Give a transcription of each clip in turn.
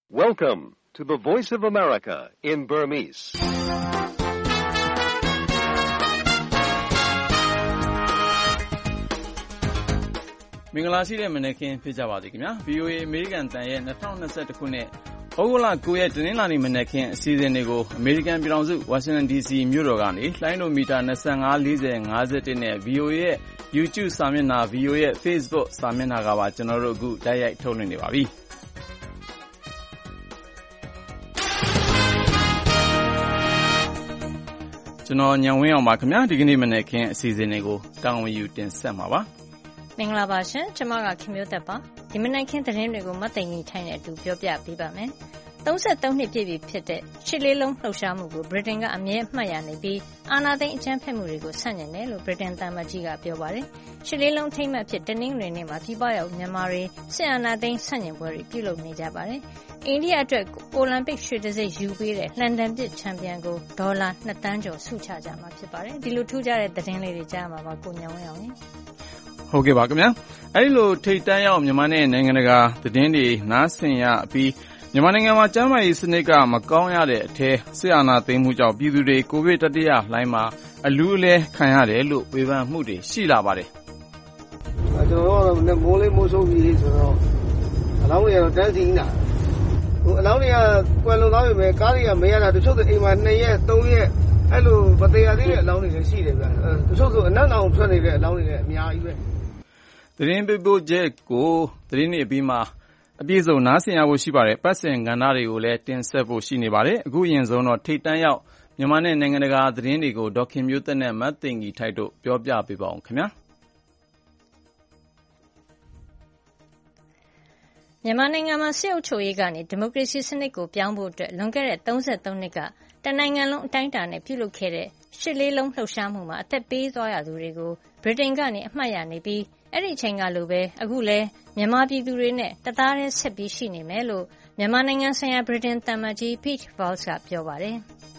Welcome to the Voice of America in Burmese. ။မင်္ဂလာရှိတဲ့မနက်ခင်းဖြစ်ကြပါစေခင်ဗျာ။ VOA အမေရိကန်တန်ရဲ့2021ခုနှစ်ဩဂုတ်လ9ရက်တနင်္လာနေ့မနက်ခင်းအစီအစဉ်တွေကိုအမေရိကန်ပြည်ထောင်စုဝါရှင်တန် DC မြို့တော်ကနေလိုင်းဒိုမီတာ25 40 51နဲ့ VOA ရဲ့ YouTube စာမျက်နှာ VOA ရဲ့ Facebook စာမျက်နှာကပါကျွန်တော်တို့အခုတိုက်ရိုက်ထုတ်လွှင့်နေပါပြီ။ကျွန်တော်ညံဝင်းအောင်ပါခင်ဗျာဒီကနေ့မနက်ခင်းအစီအစဉ်တွေကိုတာဝန်ယူတင်ဆက်မှာပါမင်္ဂလာပါရှင်ကျွန်မကခင်မျိုးသက်ပါဒီမနက်ခင်းသတင်းတွေကိုမတ်သိင်ကြီးထိုင်းတဲ့အတူပြောပြပေးပါမယ်33နှစ်ပြည့်ပြီဖြစ်တဲ့ရှစ်လေးလုံးလှုပ်ရှားမှုကိုဗြိတိန်ကအမြဲအမှတ်ရနေပြီးအာဏာသိမ်းအကြမ်းဖက်မှုတွေကိုဆန့်ကျင်တယ်လို့ဗြိတိန်သံမတ်ကြီးကပြောပါတယ်ရှစ်လေးလုံးထိမ့်မှတ်ဖြစ်တနင်္ဂနွေနေ့မှာပြည်ပရောက်မြန်မာတွေစစ်အာဏာသိမ်းဆန့်ကျင်ပွဲတွေပြုလုပ်နေကြပါတယ်အိန္ဒိယအတွက်အိုလံပစ်ရွှေတံဆိပ်ယူပေးတဲ့လန်ဒန်ပစ်ချန်ပီယံကိုဒေါ်လာ2တန်းကျော်ဆုချကြမှာဖြစ်ပါတယ်ဒီလိုထူးခြားတဲ့သတင်းလေးတွေကြားမှာပါကိုညောင်းဝင်းအောင်ဟုတ်ကဲ့ပါခင်ဗျာအဲဒီလိုထိတ်တန့်ရောက်မြန်မာနဲ့နိုင်ငံတကာသတင်းတွေနားဆင်ရပြီးမြန်မာနိုင်ငံမှာကျန်းမာရေးစနစ်ကမကောင်းရတဲ့အထက်စစ်အာဏာသိမ်းမှုကြောင့်ပြည်သူတွေကိုဗစ်တတိယလှိုင်းမှာအလူးအလဲခံရတယ်လို့ဝေဖန်မှုတွေရှိလာပါတယ်ကျွန်တော်တို့ကမိုးလေးမိုးဆိုးပြီးဆိုတော့အလောင်းတွေကတော့တန်းစီနေတာအလောင်းတွေကကွယ်လွန်သွားပြီပဲကားတွေကမရတာတချို့ဆိုအိမ်မှာ2ရက်3ရက်အဲ့လိုမတရားသေးတဲ့အလောင်းတွေလည်းရှိတယ်ဗျတချို့ဆိုအနက်အောင်ထွက်နေတဲ့အလောင်းတွေလည်းအများကြီးပဲသတင်းပေးပို့ချက်ကိုသတင်းတွေပြီးမှအပြည့်စုံနားဆင်ရဖို့ရှိပါတယ်ပတ်စင်ကဏ္ဍတွေကိုလည်းတင်ဆက်ဖို့ရှိနေပါတယ်အခုရင်ဆုံးတော့ထိတ်တန့်ရောက်မြန်မာနဲ့နိုင်ငံတကာသတင်းတွေကိုဒေါက်ခင်မျိုးသက်နဲ့မတ်သိင်ကြီးထိုက်တို့ပြောပြပေးပါအောင်ခင်ဗျာမြန်မာနိုင်ငံမှာစစ်အုပ်ချုပ်ရေးကနေဒီမိုကရေစီစနစ်ကိုပြောင်းဖို့အတွက်လွန်ခဲ့တဲ့33နှစ်ကတနိုင်ငံလုံးအတိုင်းအတာနဲ့ပြုလုပ်ခဲ့တဲ့ရှစ်လေးလုံးလှုပ်ရှားမှုမှာအသက်ပေးသွားရသူတွေကိုဗြိတိန်ကနေအမှတ်ရနေပြီးအဲ့ဒီအချိန်ကလိုပဲအခုလဲမြန်မာပြည်သူတွေနဲ့တသားတည်းဆက်ပြီးရှိနေမယ်လို့မြန်မာနိုင်ငံဆိုင်ရာဗြိတိန်သံမတ်ကြီး Pete Vowles ကပြောပါတယ်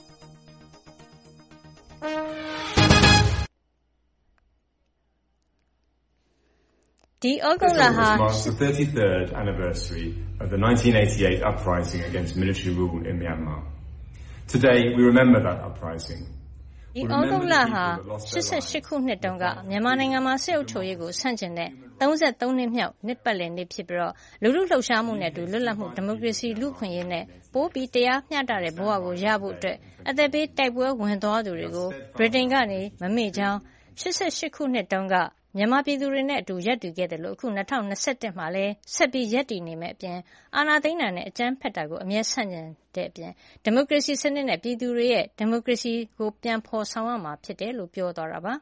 ဒီဩဂုတ်လဟာ the 33rd anniversary of the 1988 uprising against military rule in Myanmar. Today we remember that uprising. ဒီဩဂုတ်လဟာ88ခုနှစ်တုန်းကမြန်မာနိုင်ငံမှာစစ်အုပ်ချုပ်ရေးကိုဆန့်ကျင်တဲ့33နှစ်မြောက်နှစ်ပတ်လည်နေ့ဖြစ်ပြီးတော့လူထုလှုပ်ရှားမှုနဲ့အတူလွတ်လပ်မှုဒီမိုကရေစီလူ့အခွင့်အရေးနဲ့ပိုပြီးတရားမျှတတဲ့ဘဝကိုရဖို့အတွက်အသက်ပေးတိုက်ပွဲဝင်သွားသူတွေကိုဗြိတိန်ကနေမမေ့ကြောင်း88ခုနှစ်တုန်းကမြန်မာပြည်သူတွေနဲ့အတူရပ်တည်ခဲ့တယ်လို့အခု2021မှာလည်းဆက်ပြီးရပ်တည်နေမယ်အပြင်အာဏာသိမ်းတာနဲ့အကြမ်းဖက်တာကိုအမြဲဆန့်ကျင်တဲ့အပြင်ဒီမိုကရေစီစနစ်နဲ့ပြည်သူတွေရဲ့ဒီမိုကရေစီကိုပြန်ဖော်ဆောင်ရမှာဖြစ်တယ်လို့ပြောသွားတာပါ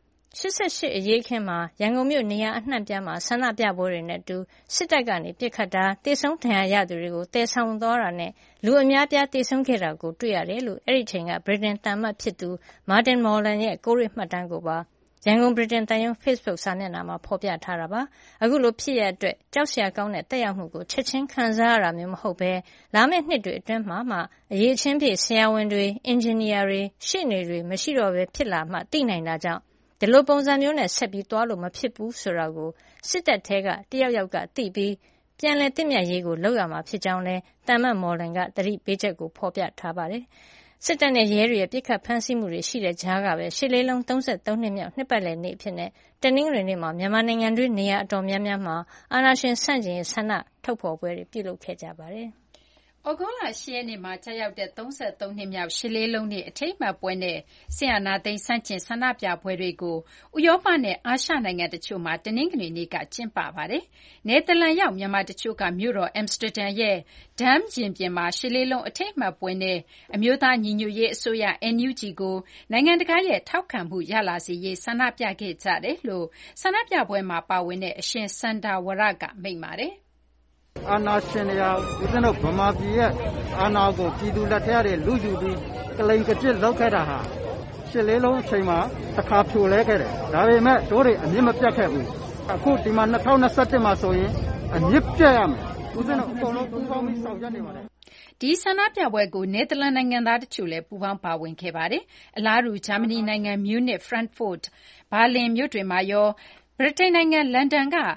88အရေးခင်းမှာရန်ကုန်မြို့နေရာအနှံ့ပြားမှာဆန္ဒပြပွဲတွေနဲ့အတူစစ်တပ်ကနေပစ်ခတ်တာတေဆုံးဒဏ်ရာရသူတွေကိုတည်ဆောင်သွားတာနဲ့လူအများပြားတေဆုံးခဲ့တာကိုတွေ့ရတယ်လို့အဲ့ဒီချိန်ကဗြိတိန်တန်မတ်ဖြစ်သူမာတင်မော်လန်ရဲ့ကိုရီမှတ်တမ်းကိုပါရန်ကုန်ဗြိတိန်တန်ယုံ Facebook စာမျက်နှာမှာဖော်ပြထားတာပါအခုလိုဖြစ်ရတဲ့ကြောက်စရာကောင်းတဲ့တက်ရောက်မှုကိုချက်ချင်းခံစားရတာမျိုးမဟုတ်ဘဲလာမယ့်နှစ်တွေအတွင်းမှာအရေးချင်းဖြစ်ဆရာဝန်တွေအင်ဂျင်နီယာတွေရှေ့နေတွေမရှိတော့ဘဲဖြစ်လာမှသိနိုင်တာကြောင့်ဒီလိုပုံစံမျိုးနဲ့ဆက်ပြီးသွားလို့မဖြစ်ဘူးဆိုတာကိုစစ်တပ်ထဲကတယောက်ယောက်ကသိပြီးပြန်လည်တင့်မြတ်ရေးကိုလုပ်ရမှာဖြစ်ကြောင်းလဲတန်မတ်မော်လန်ကတတိပေးချက်ကိုဖော်ပြထားပါတယ်စစ်တပ်နဲ့ရဲတွေရဲ့ပြစ်ခတ်ဖမ်းဆီးမှုတွေရှိတဲ့ကြားကပဲရှစ်လေးလုံး33နှစ်မြောက်နှစ်ပတ်လည်နေ့အဖြစ်နဲ့တနင်္ဂနွေနေ့မှာမြန်မာနိုင်ငံတွင်းနေရာအတော်များများမှာအာဏာရှင်ဆန့်ကျင်ရေးဆန္ဒထုတ်ဖော်ပွဲတွေပြုလုပ်ခဲ့ကြပါတယ်။ဩဂုတ်လ10ရက်နေ့မှာကြာရောက်တဲ့33နှစ်မြောက်ရှစ်လေးလုံးနေ့အထိမ်းအမှတ်ပွဲနဲ့ဆီယနာသိန်းဆန့်ကျင်ဆန္ဒပြပွဲတွေကိုဥရောပနဲ့အာရှနိုင်ငံတချို့မှာတနင်္ဂနွေနေ့ကကျင်းပပါတယ်။နယ်သာလန်ရောက်မြန်မာတချို့ကမြို့တော်အမ်စတာဒမ်ရဲ့ဒမ်ရင်ပြင်မှာရှစ်လေးလုံးအထိမ်းအမှတ်ပွဲနဲ့အမျိုးသားညီညွတ်ရေးအစိုးရ NUG ကိုနိုင်ငံတကာရဲ့ထောက်ခံမှုရလာစေရေးဆန္ဒပြခဲ့ကြတယ်လို့ဆန္ဒပြပွဲမှာပါဝင်တဲ့အရှင်စန္ဒာဝရကမိန့်ပါတယ်။အာဏာရှင်တွေကဦးဇင်းတို့ဗမာပြည်ရဲ့အာဏာကိုပြည်သူလက်ထဲကနေလူယူပြီးကလိန်ကကျစ်လောက်ခဲ့တာဟာရှစ်လေးလုံးအချိန်မှာတစ်ခါဖြိုလဲခဲ့တယ်ဒါပေမဲ့တို့တွေအမြင့်မပြတ်ခဲ့ဘူးအခုဒီမှာ2021မှာဆိုရင်အမြင့်ပြတ်ရမယ်ဦးဇင်းတို့အကုန်လုံးပူးပေါင်းပြီးဆောင်ရွက်နေပါတယ်ဒီဆန္ဒပြပွဲကိုနယ်သာလန်နိုင်ငံသားတချို့လည်းပူးပေါင်းပါဝင်ခဲ့ပါတယ်အလားတူဂျာမနီနိုင်ငံမြူးနစ်ဖရန့်ဖို့ဘာလင်မြို့တွေမှာရောဗြိတိန်နိုင်ငံလန်ဒန်က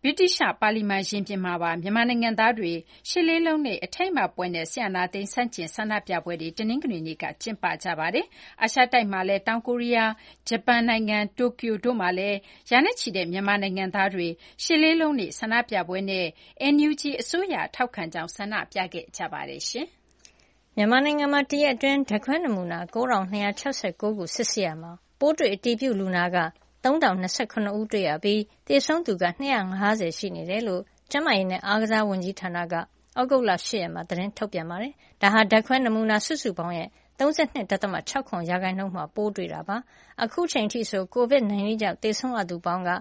ဗြိတိသျှပါလီမန်ရင်ပြင်မှာပါမြန်မာနိုင်ငံသားတွေရှစ်လေးလုံးနေ့အထိမ်းအမှတ်ပွဲနဲ့စစ်အာဏာသိမ်းဆန့်ကျင်ဆန္ဒပြပွဲတွေတနင်္ဂနွေနေ့ကကျင်းပကြပါတယ်။အာရှတိုက်မှာလည်းတောင်ကိုရီးယား၊ဂျပန်နိုင်ငံတိုကျိုတို့မှာလည်းရာနဲ့ချီတဲ့မြန်မာနိုင်ငံသားတွေရှစ်လေးလုံးနေ့ဆန္ဒပြပွဲနဲ့ NUG အစိုးရထောက်ခံကြောင်းဆန္ဒပြခဲ့ကြပါတယ်ရှင်။မြန်မာနိုင်ငံမှာတရက်အတွင်းဓာတ်ခွဲနမူနာ9269ခုစစ်ဆေးရမှာပိုးတွေ့အတည်ပြုလူနာက3029ဦးတွေ့ရပြီးသေဆုံးသူက250ရှိနေတယ်လို့ကျန်းမာရေးနဲ့အားကစားဝန်ကြီးဌာနကဩဂုတ်လ10ရက်မှာသတင်းထုတ်ပြန်ပါတယ်။ဒါဟာဓာတ်ခွဲနမူနာစုစုပေါင်းရဲ့ 32.69% မှာပိုးတွေ့တာပါ။အခုချိန်ထိဆို COVID-19 ကြောင့်သေဆုံးရသူပေါင်းက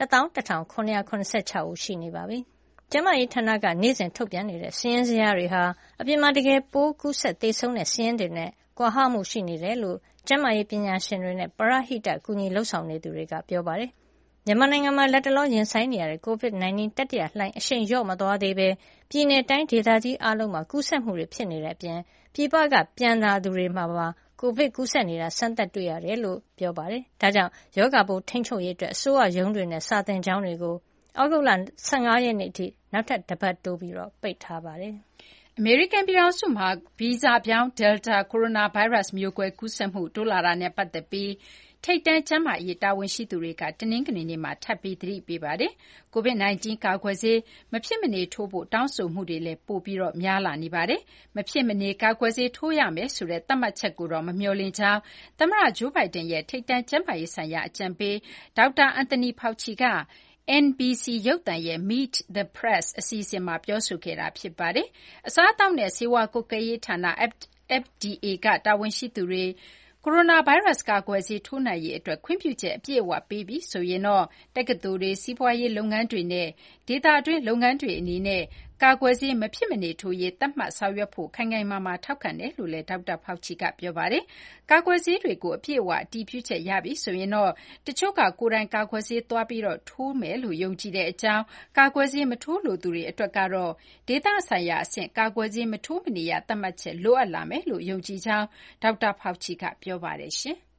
11,786 ဦးရှိနေပါပြီ။ကျန်းမာရေးဌာနကနေ့စဉ်ထုတ်ပြန်နေတဲ့စာရင်းဇယားတွေဟာအပြင်မှာတကယ်ပိုးကူးစက်သေဆုံးတဲ့စာရင်းတွေနဲ့ကွာဟမှုရှိနေတယ်လို့ကျန်းမာရေးပညာရှင်တွေနဲ့ပရဟိတကူညီလုပ်ဆောင်နေသူတွေကပြောပါတယ်။မြန်မာနိုင်ငံမှာလက်တလောရင်ဆိုင်နေရတဲ့ COVID-19 တတိယလှိုင်းအရှိန်လျော့မသွားသေးပဲပြည်내တိုင်းဒေသကြီးအားလုံးမှာကူးစက်မှုတွေဖြစ်နေတဲ့အပြင်ပြည်ပကပြန်လာသူတွေမှာပါကိုဗစ်ကူးစက်နေတာစမ်းသပ်တွေ့ရတယ်လို့ပြောပါတယ်။ဒါကြောင့်ရောဂါပိုးထိန်းချုပ်ရေးအတွက်အစိုးရရုံးတွေနဲ့စာသင်ကျောင်းတွေကိုဩဂုတ်လ15ရက်နေ့အထိနောက်ထပ်တစ်ပတ်တိုးပြီးပိတ်ထားပါတယ်။အမေရိကန်ပြည်ထောင်စုမှာဗီဇပြောင်း Delta ကိုရိုနာဗိုင်းရပ်စ်မျိုးကွဲကူးစက်မှုတိုးလာတာနဲ့ပတ်သက်ပြီးထိပ်တန်းကျန်းမာရေးတာဝန်ရှိသူတွေကတနင်္ဂနွေနေ့မှာထပ်ပြီးသတိပေးပါတယ်။ COVID-19 ကာကွယ်ဆေးမဖြစ်မနေထိုးဖို့တောင်းဆိုမှုတွေလည်းပိုပြီးများလာနေပါတယ်။မဖြစ်မနေကာကွယ်ဆေးထိုးရမယ်ဆိုတဲ့သတ်မှတ်ချက်ကိုတော့မမျှော်လင့်ကြောင်းသမ္မတဂျိုးဘိုင်ဒန်ရဲ့ထိပ်တန်းကျန်းမာရေးဆိုင်ရာအကြံပေးဒေါက်တာအန်တိုနီဖာဥချီကNBC ရုပ်သံရဲ့ Meet the Press အစီအစဉ်မှာပြောဆိုခဲ့တာဖြစ်ပါတယ်။အစားအသောက်နဲ့ဆေးဝါးကွပ်ကဲရေးဌာန FDA ကတာဝန်ရှိသူတွေကိုရိုနာဗိုင်းရပ်စ်ကာကွယ်ဆေးထိုးနှံရေးအတွက်ခွင့်ပြုချက်အပြည့်အဝပေးပြီဆိုရင်တော့တက္ကသိုလ်တွေစီးပွားရေးလုပ်ငန်းတွေနဲ့ဒေသတွင်းလုပ်ငန်းတွေအနေနဲ့ကာကွယ်ဆေးမဖြစ်မနေထိုးရေးသတ်မှတ်ဆောင်ရွက်ဖို့ခိုင်ခိုင်မာမာထောက်ခံတယ်လို့လည်းဒေါက်တာဖာဥချီကပြောပါတယ်။ကာကွယ်ဆေးတွေကိုအပြည့်အဝအတည်ပြုချက်ရပြီဆိုရင်တော့တချို့ကကိုယ်တိုင်ကာကွယ်ဆေးသွားပြီးထိုးမယ်လို့ယုံကြည်တဲ့အကြောင်းကာကွယ်ဆေးမထိုးလိုသူတွေအတွက်ကတော့ဒေသဆိုင်ရာအဆင့်ကာကွယ်ဆေးမထိုးမနေရသတ်မှတ်ချက်လိုအပ်လာမယ်လို့ယုံကြည်ကြောင်းဒေါက်တာဖာဥချီကပြောပါတယ်ရှင်။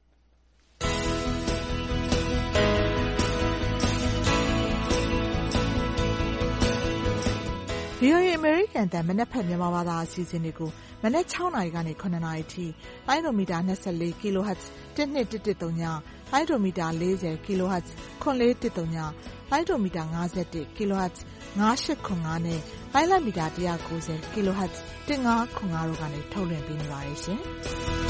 VOA အမေရိကန်အသံမနက်ဖြန်မြန်မာဘာသာအစီအစဉ်တွေကိုမနက်6နာရီကနေ9နာရီထိလိုင်းဒိုမီတာ24 kHz 12110လိုင်းဒိုမီတာ40 kHz 9410လိုင်းဒိုမီတာ51 kHz 9805နဲ့လိုင်းလမီတာ190 kHz 1505တို့ကနေထုတ်လွှင့်ပေးနေပါတယ်ရှင်။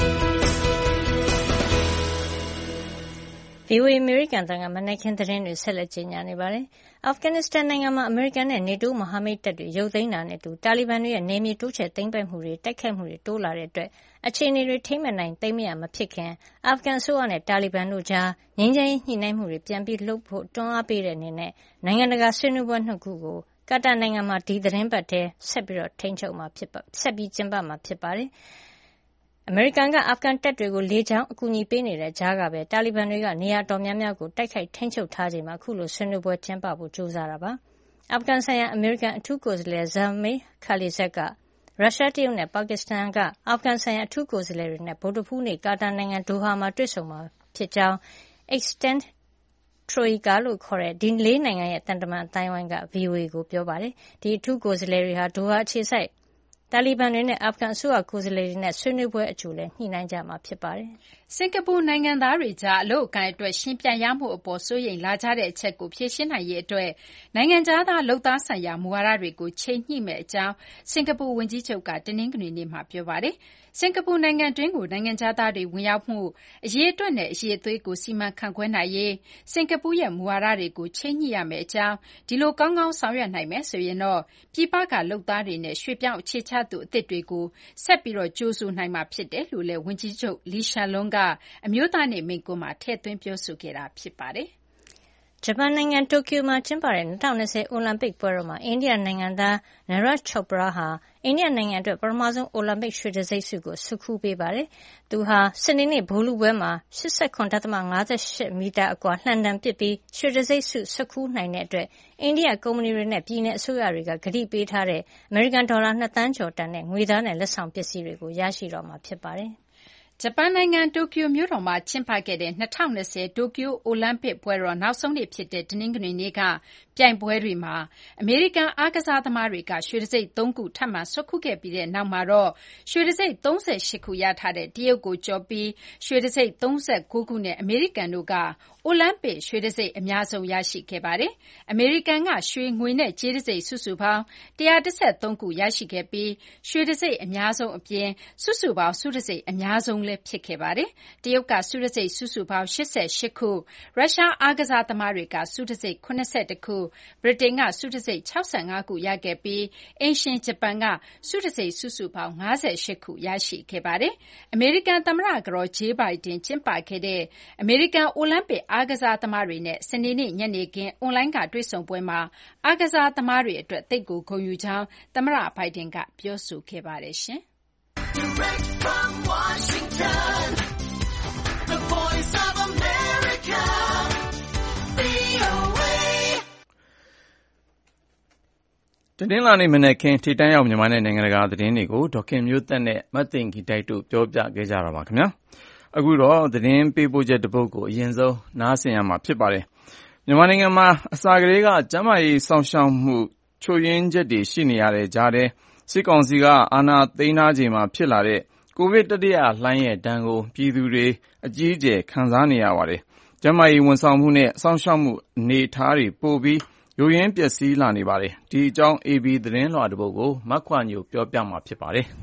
VOA အမေရိကန်တန်ကမနက်ခင်းသတင်းတွေဆက်လက်ကြီးညာနေပါတယ်။အာဖဂန်နစ္စတန်နိုင်ငံမှာအမေရိကန်နဲ့နေတိုးမဟာမိတ်တပ်တွေရုပ်သိမ်းတာနဲ့အတူတာလီဘန်တွေရဲ့နယ်မြေတိုးချဲ့သိမ်းပိုက်မှုတွေတိုက်ခိုက်မှုတွေတိုးလာတဲ့အတွက်အခြေအနေတွေထိမ့်မနိုင်သိမ်းမရမဖြစ်ခင်အာဖဂန်အစိုးရနဲ့တာလီဘန်တို့ကြားငြိမ်းချမ်းရေးညှိနှိုင်းမှုတွေပြန်ပြီးလှုပ်ဖို့တွန်းအားပေးတဲ့အနေနဲ့နိုင်ငံတကာဆွေးနွေးပွဲ2ခုကိုကာတာနိုင်ငံမှာဒီသတင်းပတ်ထဲဆက်ပြီးကျင်းပမှာဖြစ်ပါတယ်။အမေရိကန်ကအာဖဂန်တပ်တွေကိုလေကြောင်းအကူအညီပေးနေတဲ့ကြားကပဲတာလီဘန်တွေကနေရာတော်များများကိုတိုက်ခိုက်ထိန်းချုပ်ထားချိန်မှာအခုလိုဆွေးနွေးပွဲကျင်းပဖို့ကြိုးစားတာပါ။အာဖဂန်ဆိုင်ရာအမေရိကန်အထူးကိုယ်စားလှယ် Zalmay Khalilzad ကရုရှားတရုတ်နဲ့ပါကစ္စတန်ကအာဖဂန်ဆိုင်ရာအထူးကိုယ်စားလှယ်တွေနဲ့ဗုဒ္ဓဟူးနေ့ကာတာနိုင်ငံဒိုဟာမှာတွေ့ဆုံမှာဖြစ်ကြောင်း Extend Troika လို့ခေါ်တဲ့ဒီ၄နိုင်ငံရဲ့တန်တမန်အတိုင်းဝိုင်းက VOA ကိုပြောပါတယ်။ဒီအထူးကိုယ်စားလှယ်တွေဟာဒိုဟာအခြေစိုက်တာလီဘန်တွေနဲ့အာဖဂန်အစိုးရကိုယ်စားလှယ်တွေနဲ့ဆွေးနွေးပွဲအကြိုလည်းညှိနှိုင်းကြမှာဖြစ်ပါတယ်။စင်ကာပူနိုင်ငံသားတွေကြားအလုပ်အကိုင်အတွက်ရှင်ပြန်ရမှုအပေါ်စိုးရိမ်လာကြတဲ့အချက်ကိုဖြေရှင်းနိုင်ရေးအတွက်နိုင်ငံခြားသားလုပ်သားဆိုင်ရာမူဝါဒတွေကိုချိန်ညှိမယ့်အကြောင်းစင်ကာပူဝန်ကြီးချုပ်ကတနင်္ဂနွေနေ့မှာပြောပါတယ်။စင်ကာပူနိုင်ငံတွင်းကိုနိုင်ငံခြားသားတွေဝင်ရောက်မှုအရေးအတွက်နဲ့အရေးအသွေးကိုစီမံခန့်ခွဲနိုင်ရေးစင်ကာပူရဲ့မူဝါဒတွေကိုချိန်ညှိရမယ့်အကြောင်းဒီလိုကောင်းကောင်းဆောင်ရွက်နိုင်မယ်ဆိုရင်တော့ပြည်ပကလုပ်သားတွေနဲ့ရွှေ့ပြောင်းအခြေချသူအသစ်တွေကိုဆက်ပြီးကြိုးဆိုနိုင်မှာဖြစ်တယ်လို့လည်းဝန်ကြီးချုပ်လီရှာလွန်းကအမျိုးသားနေ့မိန့်ခွန်းမှာထည့်သွင်းပြောဆိုခဲ့တာဖြစ်ပါတယ်။ဂျပန်နိုင်ငံတိုကျိုမှာကျင်းပတဲ့2020အိုလံပစ်ပွဲတော်မှာအိန္ဒိယနိုင်ငံသား Neeraj Chopra ဟာအိန္ဒိယနိုင်ငံအတွက်ပထမဆုံးအိုလံပစ်ရွှေတံဆိပ်ဆုကိုဆွတ်ခူးပေးပါတယ်။သူဟာစနေနေ့ဗိုလ်လုပွဲမှာ 87.58 မီတာအကွာလှံတံပစ်ပြီးရွှေတံဆိပ်ဆုဆွတ်ခူးနိုင်တဲ့အတွက်အိန္ဒိယကုမ္ပဏီတွေနဲ့ပြည်내အစိုးရတွေကကတိပေးထားတဲ့အမေရိကန်ဒေါ်လာ2သန်းကျော်တန်တဲ့ငွေသားနဲ့လက်ဆောင်ပစ္စည်းတွေကိုရရှိတော့မှာဖြစ်ပါတယ်။ဂျပန်နိုင်ငံတိုကျိုမြို့တော်မှာကျင်းပခဲ့တဲ့2020တိုကျိုအိုလံပစ်ပွဲတော်နောက်ဆုံးနေ့ဖြစ်တဲ့တနင်္ဂနွေနေ့ကပြိုင်ပွဲတွေမှာအမေရိကန်အားကစားသမားတွေကရွှေတံဆိပ်3ခုထပ်မံဆွတ်ခူးခဲ့ပြီးတဲ့နောက်မှာတော့ရွှေတံဆိပ်38ခုရထားတဲ့တရုတ်ကိုကျော်ပြီးရွှေတံဆိပ်39ခုနဲ့အမေရိကန်တို့ကအိုလံပစ်ရွှေတံဆိပ်အများဆုံးရရှိခဲ့ပါတယ်။အမေရိကန်ကရွှေငွေနဲ့ကြေးတံဆိပ်စုစုပေါင်း113ခုရရှိခဲ့ပြီးရွှေတံဆိပ်အများဆုံးအပြင်စုစုပေါင်းဆုတံဆိပ်အများဆုံးလည်းဖြစ်ခဲ့ပါတယ်။တရုတ်ကဆုတံဆိပ်စုစုပေါင်း88ခုရုရှားအားကစားသမားတွေကဆုတံဆိပ်81ခုဗြိတိန်ကဆုတံဆိပ်65ခုရခဲ့ပြီးအိမ်ရှင်ဂျပန်ကဆုတံဆိပ်စုစုပေါင်း58ခုရရှိခဲ့ပါတယ်။အမေရိကန်သမ္မတကတော်ဂျေးဘိုင်ဒန်ကျင်းပခဲ့တဲ့အမေရိကန်အိုလံပစ်အားကစားသမားတွေနဲ့စနေနေ့ညနေခင်းအွန်လိုင်းကတွေ့ဆုံပွဲမှာအားကစားသမားတွေအတွက်သိပ်ကိုဂုဏ်ယူကြောင်းသမ္မတဘိုင်ဒန်ကပြောဆိုခဲ့ပါတယ်ရှင်။ Direct from Washington, the Voice of America, VOA တနင်္လာနေ့မနက်ခင်းထိတန်းရောက်မြန်မာနိုင်ငံတကာသတင်းတွေကိုဒေါခင်မျိုးသက်နဲ့မသိင်္ဂီတိုက်တို့ပြောပြခဲ့ကြတာပါခင်ဗျာ။အခုတော့သတင်းပေးပို့ချက်တစ်ပုဒ်ကိုအရင်ဆုံးနားဆင်ရမှာဖြစ်ပါတယ်။မြန်မာနိုင်ငံမှာအစကတည်းကကျန်းမာရေးစောင့်ရှောက်မှုချို့ယွင်းချက်တွေရှိနေရတဲ့ကြားထဲစစ်ကောင်စီကအာဏာသိမ်းထားချိန်မှာဖြစ်လာတဲ့ကိုဗစ်တတိယလှိုင်းရဲ့ဒဏ်ကိုပြည်သူတွေအကြီးအကျယ်ခံစားနေရပါတယ်။ကျန်းမာရေးဝန်ဆောင်မှုနဲ့စောင့်ရှောက်မှုအနေအထားတွေပိုပြီးယိုယွင်းပျက်စီးလာနေပါတယ်။ဒီအကြောင်း AB သတင်းလွှာတစ်ပုဒ်ကိုမခွာညိုပြောပြမှာဖြစ်ပါတယ်။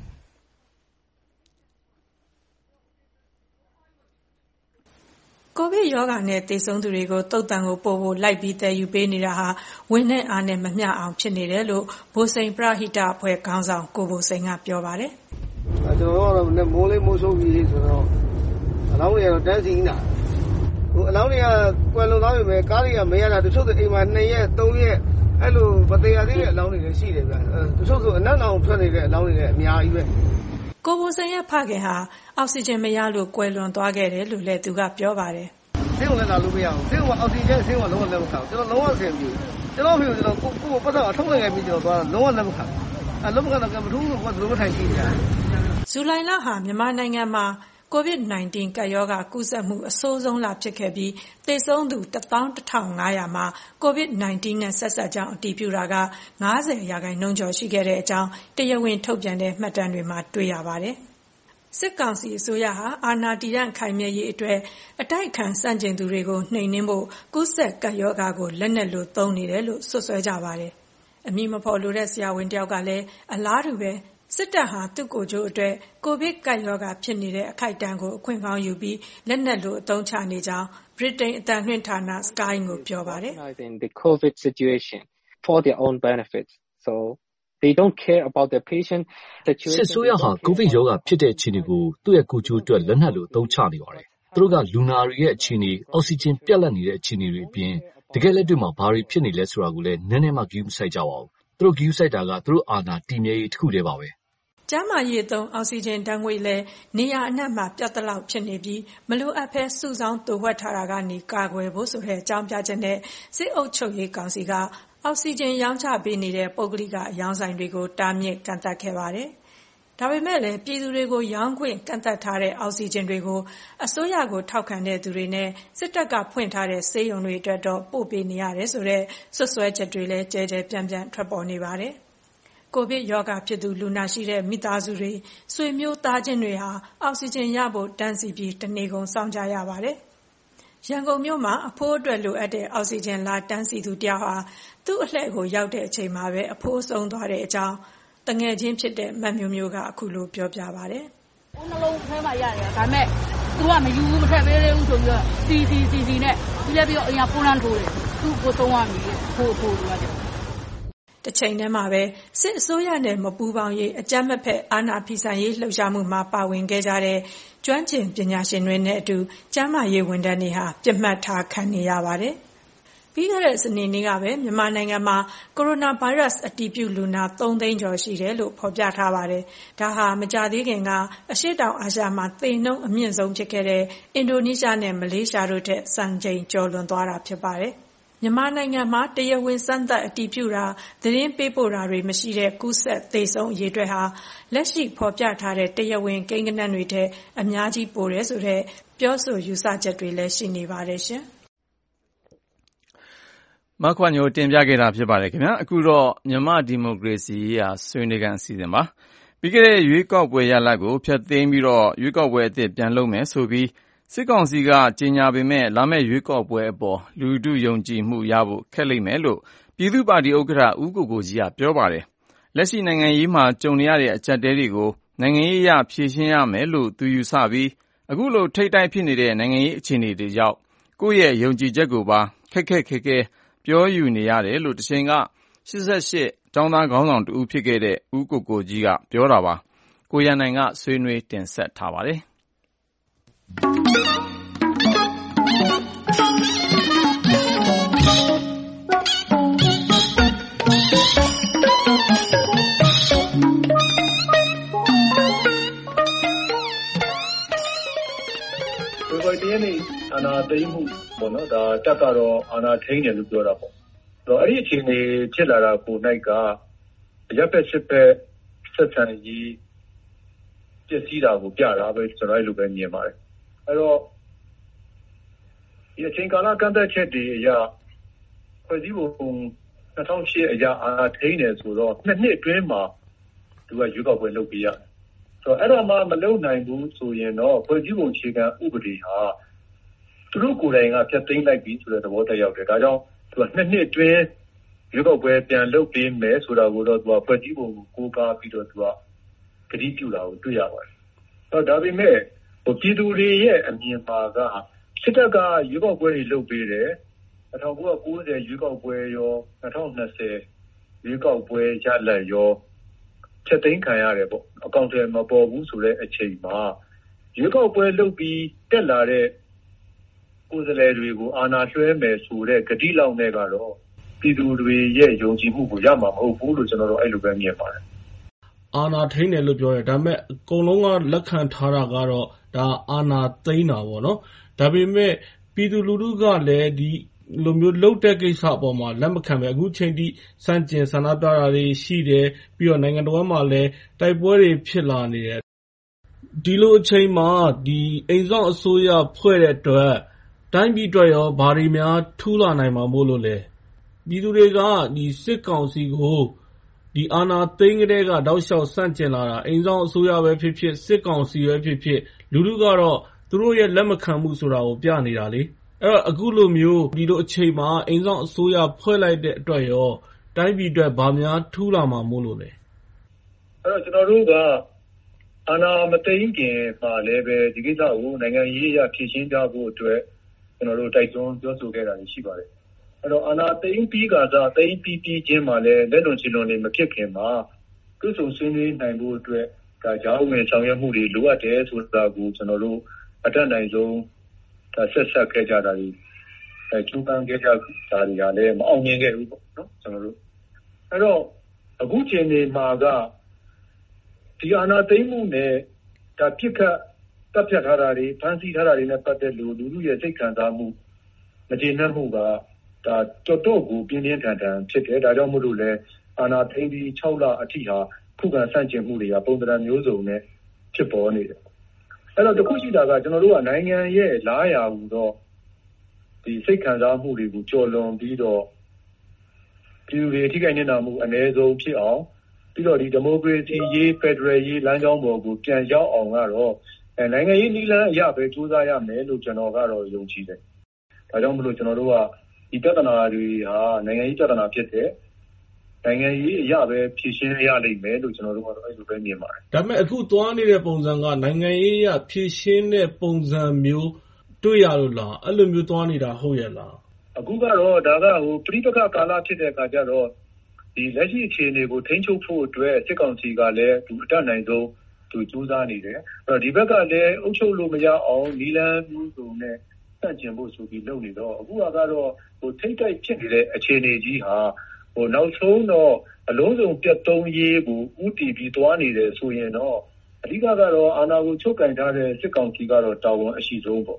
ကိုဗစ်ရောဂါနဲ့သေဆုံးသူတွေကိုသုတ်သံကိုပို့ဖို့လိုက်ပြီးသယ်ယူပေးနေတာဟာဝန်နဲ့အားနဲ့မမျှအောင်ဖြစ်နေတယ်လို့ဘိုစိန်ပရဟိတအဖွဲ့ခေါင်းဆောင်ကိုဘိုစိန်ကပြောပါတယ်။ကျွန်တော်တို့ကတော့မိုးလေးမိုးဆိုးပြီးဆိုတော့အလောင်းတွေကတော့တန်းစီနေတာ။အလောင်းတွေကကွယ်လွန်သွားပြီပဲကားတွေကမရတာတချို့ဆိုအိမ်မှာ2ရက်3ရက်အဲ့လိုမတရားသေးတဲ့အလောင်းတွေလည်းရှိတယ်ဗျ။တချို့ဆိုအနက်လောင်ထွက်နေတဲ့အလောင်းတွေလည်းအများကြီးပဲ။ကိုဘိုစိန်ရဲ့ဖခင်ဟာအောက်ဆီဂျင်မရလို့ကွယ်လွန်သွားခဲ့တယ်လို့လည်းသူကပြောပါတယ်။ဆေးရုံလည်းလာလို့မရဘူး။ဆေးရုံကအောက်ဆီဂျင်ဆေးရုံကလုံးဝလက်မခံဘူး။ကျွန်တော်လုံးဝအဆင်ပြေ။ကျွန်တော်ဖေကိုကျွန်တော်ကိုပတ်သက်အထုတ်လိုက်ပြီးကျွန်တော်သွားလုံးဝလက်မခံဘူး။လက်မခံတော့မထူးလို့ကဘယ်လိုမှထိုင်ကြည့်နေရတယ်။ဇူလိုင်လဟာမြန်မာနိုင်ငံမှာ COVID-19 ကပ်ရောဂါကူးစက်မှုအဆိုးဆုံးလဖြစ်ခဲ့ပြီးသေဆုံးသူ11,500မှာ COVID-19 နဲ့ဆက်စပ်ကြောင်းအတည်ပြုတာက90%ကျော်ရှိခဲ့တဲ့အကြောင်းတရားဝင်ထုတ်ပြန်တဲ့မှတ်တမ်းတွေမှာတွေ့ရပါတယ်။စစ်ကောင်စီအစိုးရဟာအာဏာတည်တံ့ခိုင်မြဲရေးအတွက်အတိုက်ခံစန့်ကျင်သူတွေကိုနှိမ်နင်းဖို့ကူးစက်ကပ်ရောဂါကိုလက်နက်လိုသုံးနေတယ်လို့စွပ်စွဲကြပါတယ်။အမည်မဖော်လိုတဲ့ဆရာဝန်တယောက်ကလည်းအလားတူပဲစစ်တပ်ဟာသူ့ကိုယ်ကျိုးအတွက်ကိုဗစ်ကပ်ရောဂါဖြစ်နေတဲ့အခိုက်အတန့်ကိုအခွင့်ကောင်းယူပြီးလက်နက်လိုအသုံးချနေကြောင်းဗြိတိန်အသံလွှင့်ဌာန Sky ကိုပြောပါတယ်။ The COVID situation for their own benefits. So they don't care about their patient situation. စစ်ဆိုးရဟာကိုဗစ်ရောဂါဖြစ်တဲ့အခြေအနေကိုသူ့ရဲ့ကိုယ်ကျိုးအတွက်လက်နက်လိုအသုံးချနေပါတယ်။သူတို့ကလူနာတွေရဲ့အခြေအနေအောက်ဆီဂျင်ပြတ်လတ်နေတဲ့အခြေအနေတွေအပြင်တကယ်လက်တွေ့မှာဘာတွေဖြစ်နေလဲဆိုတာကိုလည်းနည်းနည်းမှဂရုမစိုက်ကြပါဘူး။သူတို့ဂရုစိုက်တာကသူတို့အာဏာတည်မြဲရေးတစ်ခုတည်းပါပဲ။ကျန်းမာရေးသုံးအောက်ဆီဂျင်ဓာတ်ငွေ့လည်းနေရာအနှံ့မှာပြတ်သလောက်ဖြစ်နေပြီးမလိုအပ်ဘဲစုဆောင်းသိုဝှက်ထားတာကနေကာကွယ်ဖို့ဆိုတဲ့အကြောင်းပြချက်နဲ့စစ်အုပ်ချုပ်ရေးကောင်စီကအောက်ဆီဂျင်ရောင်းချပေးနေတဲ့ပုဂ္ဂလိကအရောင်းဆိုင်တွေကိုတားမြစ်ကန့်သတ်ခဲ့ပါတယ်။ဒါပေမဲ့လည်းပြည်သူတွေကိုရောင်းခွင့်ကန့်သတ်ထားတဲ့အောက်ဆီဂျင်တွေကိုအစိုးရကိုထောက်ခံတဲ့သူတွေနဲ့စစ်တပ်ကဖွင့်ထားတဲ့ဆေးရုံတွေအတွက်တော့ပို့ပေးနေရတယ်ဆိုတဲ့ဆွဆွဲချက်တွေလည်းကျယ်ကျယ်ပြန့်ပြန့်ထွက်ပေါ်နေပါတယ်။ကိုဗစ်ရောဂါဖြစ်သူလူနာရှိတဲ့မိသားစုတွေဆွေမျိုးသားချင်းတွေဟာအောက်ဆီဂျင်ရဖို့တန်းစီပြီးတနေကုန်စောင့်ကြရပါတယ်။ရန်ကုန်မြို့မှာအဖိုးအတွက်လိုအပ်တဲ့အောက်ဆီဂျင်လာတန်းစီသူတယောက်ဟာသူ့အလှည့်ကိုရောက်တဲ့အချိန်မှာပဲအဖိုးဆုံးသွားတဲ့အကြောင်းတငယ်ချင်းဖြစ်တဲ့မတ်မျိုးမျိုးကအခုလိုပြောပြပါတယ်။ဦးနှလုံးထဲမှာရတယ်ဒါပေမဲ့သူကမယူဘူးမထက်ပေးသေးဘူးဆိုပြီးတော့စီနဲ့ပြီးလည်းပြီးတော့အရင်ဖုန်းလန်းထိုးတယ်သူ့ကိုသုံးရမည်ဖိုးရတယ်တစ်ချိန်တည်းမှာပဲစစ်အစိုးရနဲ့မပူးပေါင်းရေးအကြမ်းမဖက်အာဏာဖီဆန်ရေးလှုပ်ရှားမှုမှာပါဝင်ခဲ့ကြတဲ့ကျွမ်းကျင်ပညာရှင်တွေနဲ့အတူကျန်းမာရေးဝန်ထမ်းတွေဟာပြစ်မှတ်ထားခံနေရပါတယ်။ပြီးခဲ့တဲ့စနေနေ့ကပဲမြန်မာနိုင်ငံမှာကိုရိုနာဗိုင်းရပ်စ်အတည်ပြုလူနာ3သိန်းကျော်ရှိတယ်လို့ဖော်ပြထားပါတယ်။ဒါဟာမကြာသေးခင်ကအရှေ့တောင်အာရှမှာသေနှုန်းအမြင့်ဆုံးဖြစ်ခဲ့တဲ့အင်ဒိုနီးရှားနဲ့မလေးရှားတို့ထက်စံချိန်ကျော်လွန်သွားတာဖြစ်ပါတယ်။မြန်မာနိုင်ငံမှာတရားဝင်စမ်းသပ်အတည်ပြုတာသတင်းပေးပို့တာတွေမရှိတဲ့ကူးစက်သေဆုံးအရေအတွက်ဟာလက်ရှိဖော်ပြထားတဲ့တရားဝင်ကိန်းဂဏန်းတွေထက်အများကြီးပိုတယ်ဆိုတဲ့ပြောဆိုယူဆချက်တွေလည်းရှိနေပါတယ်ရှင်။မခွာညိုတင်ပြခဲ့တာဖြစ်ပါတယ်ခင်ဗျာအခုတော့မြန်မာဒီမိုကရေစီရေးရာဆွေးနွေးခန်းအစီအစဉ်ပါပြီးခဲ့တဲ့ရွေးကောက်ပွဲရလဒ်ကိုဖျက်သိမ်းပြီးတော့ရွေးကောက်ပွဲအသစ်ပြန်လုပ်မယ်ဆိုပြီးစစ်ကောင်စီကကြေညာပေမဲ့လာမယ့်ရွေးကောက်ပွဲအပေါ်လူထုယုံကြည်မှုရဖို့ခက်လိမ့်မယ်လို့ပြည်သူ့ပါတီဥက္ကဋ္ဌဦးကိုကိုကြီးကပြောပါတယ်လက်ရှိနိုင်ငံရေးမှာကြုံနေရတဲ့အကျပ်တဲတွေကိုနိုင်ငံရေးအရဖြေရှင်းရမယ်လို့သူယူဆပြီးအခုလိုထိပ်တိုက်ဖြစ်နေတဲ့နိုင်ငံရေးအခြေအနေတွေကြောင့်ကိုယ့်ရဲ့ယုံကြည်ချက်ကိုပါခက်ခဲပြောယူနေရတယ်လို့တချိန်က88ကျောင်းသားခေါင်းဆောင်တူဖြစ်ခဲ့တဲ့ဦးကိုကိုကြီးကပြောတာပါကိုရန်နိုင်ကဆွေးနွေးတင်ဆက်ထားပါတယ်ဒီနေ့အာဏာသိမ်းမှုပေါ့နော်ဒါတက်ကတော့အာဏာထိန်းတယ်လို့ပြောတာပေါ့အဲ့ဒီအခြေအနေဖြစ်လာတာကိုနိုင်ကရပ်ဖက်စစ်ဖက်ဆက်ဆံရေးပြည့်စည်တာကိုပြတာပဲကျွန်တော်အဲ့လိုပဲမြင်ပါတယ်အဲ့တော့ဒီအချိန်ကာလကန့်သက်ချက်တွေအရဖွဲ့စည်းပုံ2008အရအာဏာထိန်းတယ်ဆိုတော့နှစ်နှစ်အတွင်းမှာသူကရွေးကောက်ပွဲလုပ်ပြရတယ်အဲ့တော့မှမလုပ်နိုင်ဘူးဆိုရင်တော့ဖွဲ့စည်းပုံအခြေခံဥပဒေဟာသူတို့ကိုယ်တိုင်ကဖျက်သိမ်းလိုက်ပြီဆိုတဲ့သဘောတရားရောက်တယ်ဒါကြောင့်သူကနှစ်နှစ်အတွင်းရွေးကောက်ပွဲပြန်လုပ်ပေးမယ်ဆိုတာကိုတော့သူကဖွဲ့စည်းပုံကိုကိုးကားပြီးတော့သူကကတိပြုတာကိုတွေ့ရပါတယ်ဒါပေမဲ့ပြည်သူတွေရဲ့အမြင်မှာကစစ်တပ်ကရွေးကောက်ပွဲတွေလုပ်ပေးတယ်1990ရွေးကောက်ပွဲရော2020ရွေးကောက်ပွဲရလဒ်ရောချက်သိမ်းခံရတယ်ပေါ့အကောင့်တွေမပေါ်ဘူးဆိုတဲ့အချိန်မှာရွေးကောက်ပွဲလုပ်ပြီးတက်လာတဲ့ကိုယ်စားလှယ်တွေကိုအာဏာလွှဲမယ်ဆိုတဲ့ဂတိလောက်နဲ့ကတော့ပြည်သူတွေရဲ့ယုံကြည်မှုကိုရမှာမဟုတ်ဘူးလို့ကျွန်တော်တို့အဲ့လိုပဲမြင်ပါတယ်အာဏာထိန်းတယ်လို့ပြောတယ်ဒါပေမဲ့အကုန်လုံးကလက်ခံထားတာကတော့ဒါအာဏာသိမ်းတာပေါ့နော်ဒါပေမဲ့ပြည်သူလူထုကလည်းဒီလိုမျိုးလှုပ်တဲ့ကိစ္စအပေါ်မှာလက်မခံပဲအခုချိန်ထိစန့်ကျင်ဆန္ဒပြတာတွေရှိတယ်ပြီးတော့နိုင်ငံတော်မှာလည်းတိုက်ပွဲတွေဖြစ်လာနေတယ်ဒီလိုအချိန်မှာဒီအိမ်ဆောင်အစိုးရဖွဲ့တဲ့အတွက်တိုင်းပြည်အတွက်ရောဘာတွေများထူးလာနိုင်မှာမို့လို့လဲပြည်သူတွေကဒီစစ်ကောင်စီကိုဒီအာဏာသိမ်းကလေးကတောက်လျှောက်ဆန့်ကျင်လာတာအိမ်ဆောင်အစိုးရပဲဖြစ်ဖြစ်စစ်ကောင်စီပဲဖြစ်ဖြစ်လူထုကတော့သူတို့ရဲ့လက်မခံမှုဆိုတာကိုပြနေတာလေအဲ့တော့အခုလိုမျိုးဒီလိုအချိန်မှာအိမ်ဆောင်အစိုးရဖွဲ့လိုက်တဲ့အတွက်ရောတိုင်းပြည်အတွက်ဘာများထူးလာမှာမို့လို့လဲအဲ့တော့ကျွန်တော်တို့ကအာဏာမသိမ်းခင်မှာလည်းပဲဒီကိစ္စကိုနိုင်ငံရေးအရဖြေရှင်းကြဖို့အတွက်ကျွန်တော်တို့တိုက်တွန်းပြောဆိုခဲ့တာရှိပါတယ်အဲ့တော့အာဏာသိမ်းပြီးကစားသိမ်းပြီးချင်းမှာလည်းလက်လွန်ချီလွန်နေမဖြစ်ခင်မှာသူ့ဆုံဆွေးနွေးနိုင်ဖို့အတွက်ဒါကြောင်းဝင်ဆောင်ရွက်မှုတွေလိုအပ်တယ်ဆိုတာကိုကျွန်တော်တို့အတတ်နိုင်ဆုံးဆက်ခဲ့ကြတာတွေကျူးပန်းခဲ့ကြတာတွေကလည်းမအောင်မြင်ခဲ့ဘူးပေါ့နော်ကျွန်တော်တို့အဲ့တော့အခုချိန်နေမှာကဒီအာဏာသိမ်းမှုနဲ့ဒါပြစ်ခတ်တပ်ဖြတ်ထားတာတွေဖမ်းဆီးထားတာတွေနဲ့ပတ်သက်လို့လူထုရဲ့စိတ်ခံစားမှုမကျေနပ်မှုကဒါတော်တော်ကိုပြင်းပြင်းထန်ထန်ဖြစ်တယ်ဒါကြောင့်မို့လို့လဲအာဏာသိမ်းပြီး6လအထိဟာခုခံဆန့်ကျင်မှုတွေကပုံစံမျိုးစုံနဲ့ဖြစ်ပေါ်နေတယ်အဲ့တော့တခုရှိတာကကျွန်တော်တို့ကနိုင်ငံရဲ့လားရာဟူတော့ဒီစိတ်ခံစားမှုတွေကိုကြော်လွန်ပြီးတော့ပြည်သူတွေထိခိုက်နေတာမှုအ ਨੇ ဆုံးဖြစ်အောင်ပြီးတော့ဒီဒီမိုကရေစီရေးဖက်ဒရယ်ရေးလမ်းကြောင်းပေါ်ကိုပြန်ရောက်အောင်ကတော့နိုင်ငံရေးနည်းလမ်းအရပဲစူးစမ်းရမယ်လို့ကျွန်တော်ကတော့ယုံကြည်တယ်ဒါကြောင့်မလို့ကျွန်တော်တို့ကဒီပြဿနာတွေဟာနိုင်ငံရေးပြဿနာဖြစ်တဲ့နိုင်ငံရေးအရပဲဖြေရှင်းရလိမ့်မယ်လို့ကျွန်တော်တို့ကတော့အဲ့လိုပဲမြင်ပါတယ်ဒါပေမဲ့အခုသွားနေတဲ့ပုံစံကနိုင်ငံရေးအရဖြေရှင်းတဲ့ပုံစံမျိုးတွေ့ရလို့လားအဲ့လိုမျိုးသွားနေတာဟုတ်ရဲ့လားအခုကတော့ဒါကပြိပက္ခကာလဖြစ်တဲ့အခါကျတော့ဒီလက်ရှိအခြေအနေကိုထိန်းချုပ်ဖို့အတွက်စစ်ကောင်စီကလည်းသူအတတ်နိုင်ဆုံးသူစူးစမ်းနေတယ်အဲ့တော့ဒီဘက်ကလည်းအုပ်ချုပ်လို့မရအောင်နီလန်းမျိုးစုံနဲ့စန့်ကျင်ဖို့ဆိုပြီးလုပ်နေတော့အခုကတော့ထိတ်တိုက်ဖြစ်နေတဲ့အခြေအနေကြီးဟာနောက်ဆုံးတော့အလုံးစုံပြတ်သုံးရေးကိုဥတီပြီးသွားနေတယ်ဆိုရင်တော့အဓိကကတော့အာဏာကိုချုပ်ကင်ထားတဲ့စစ်ကောင်စီကတော့တာဝန်အရှိဆုံးပေါ့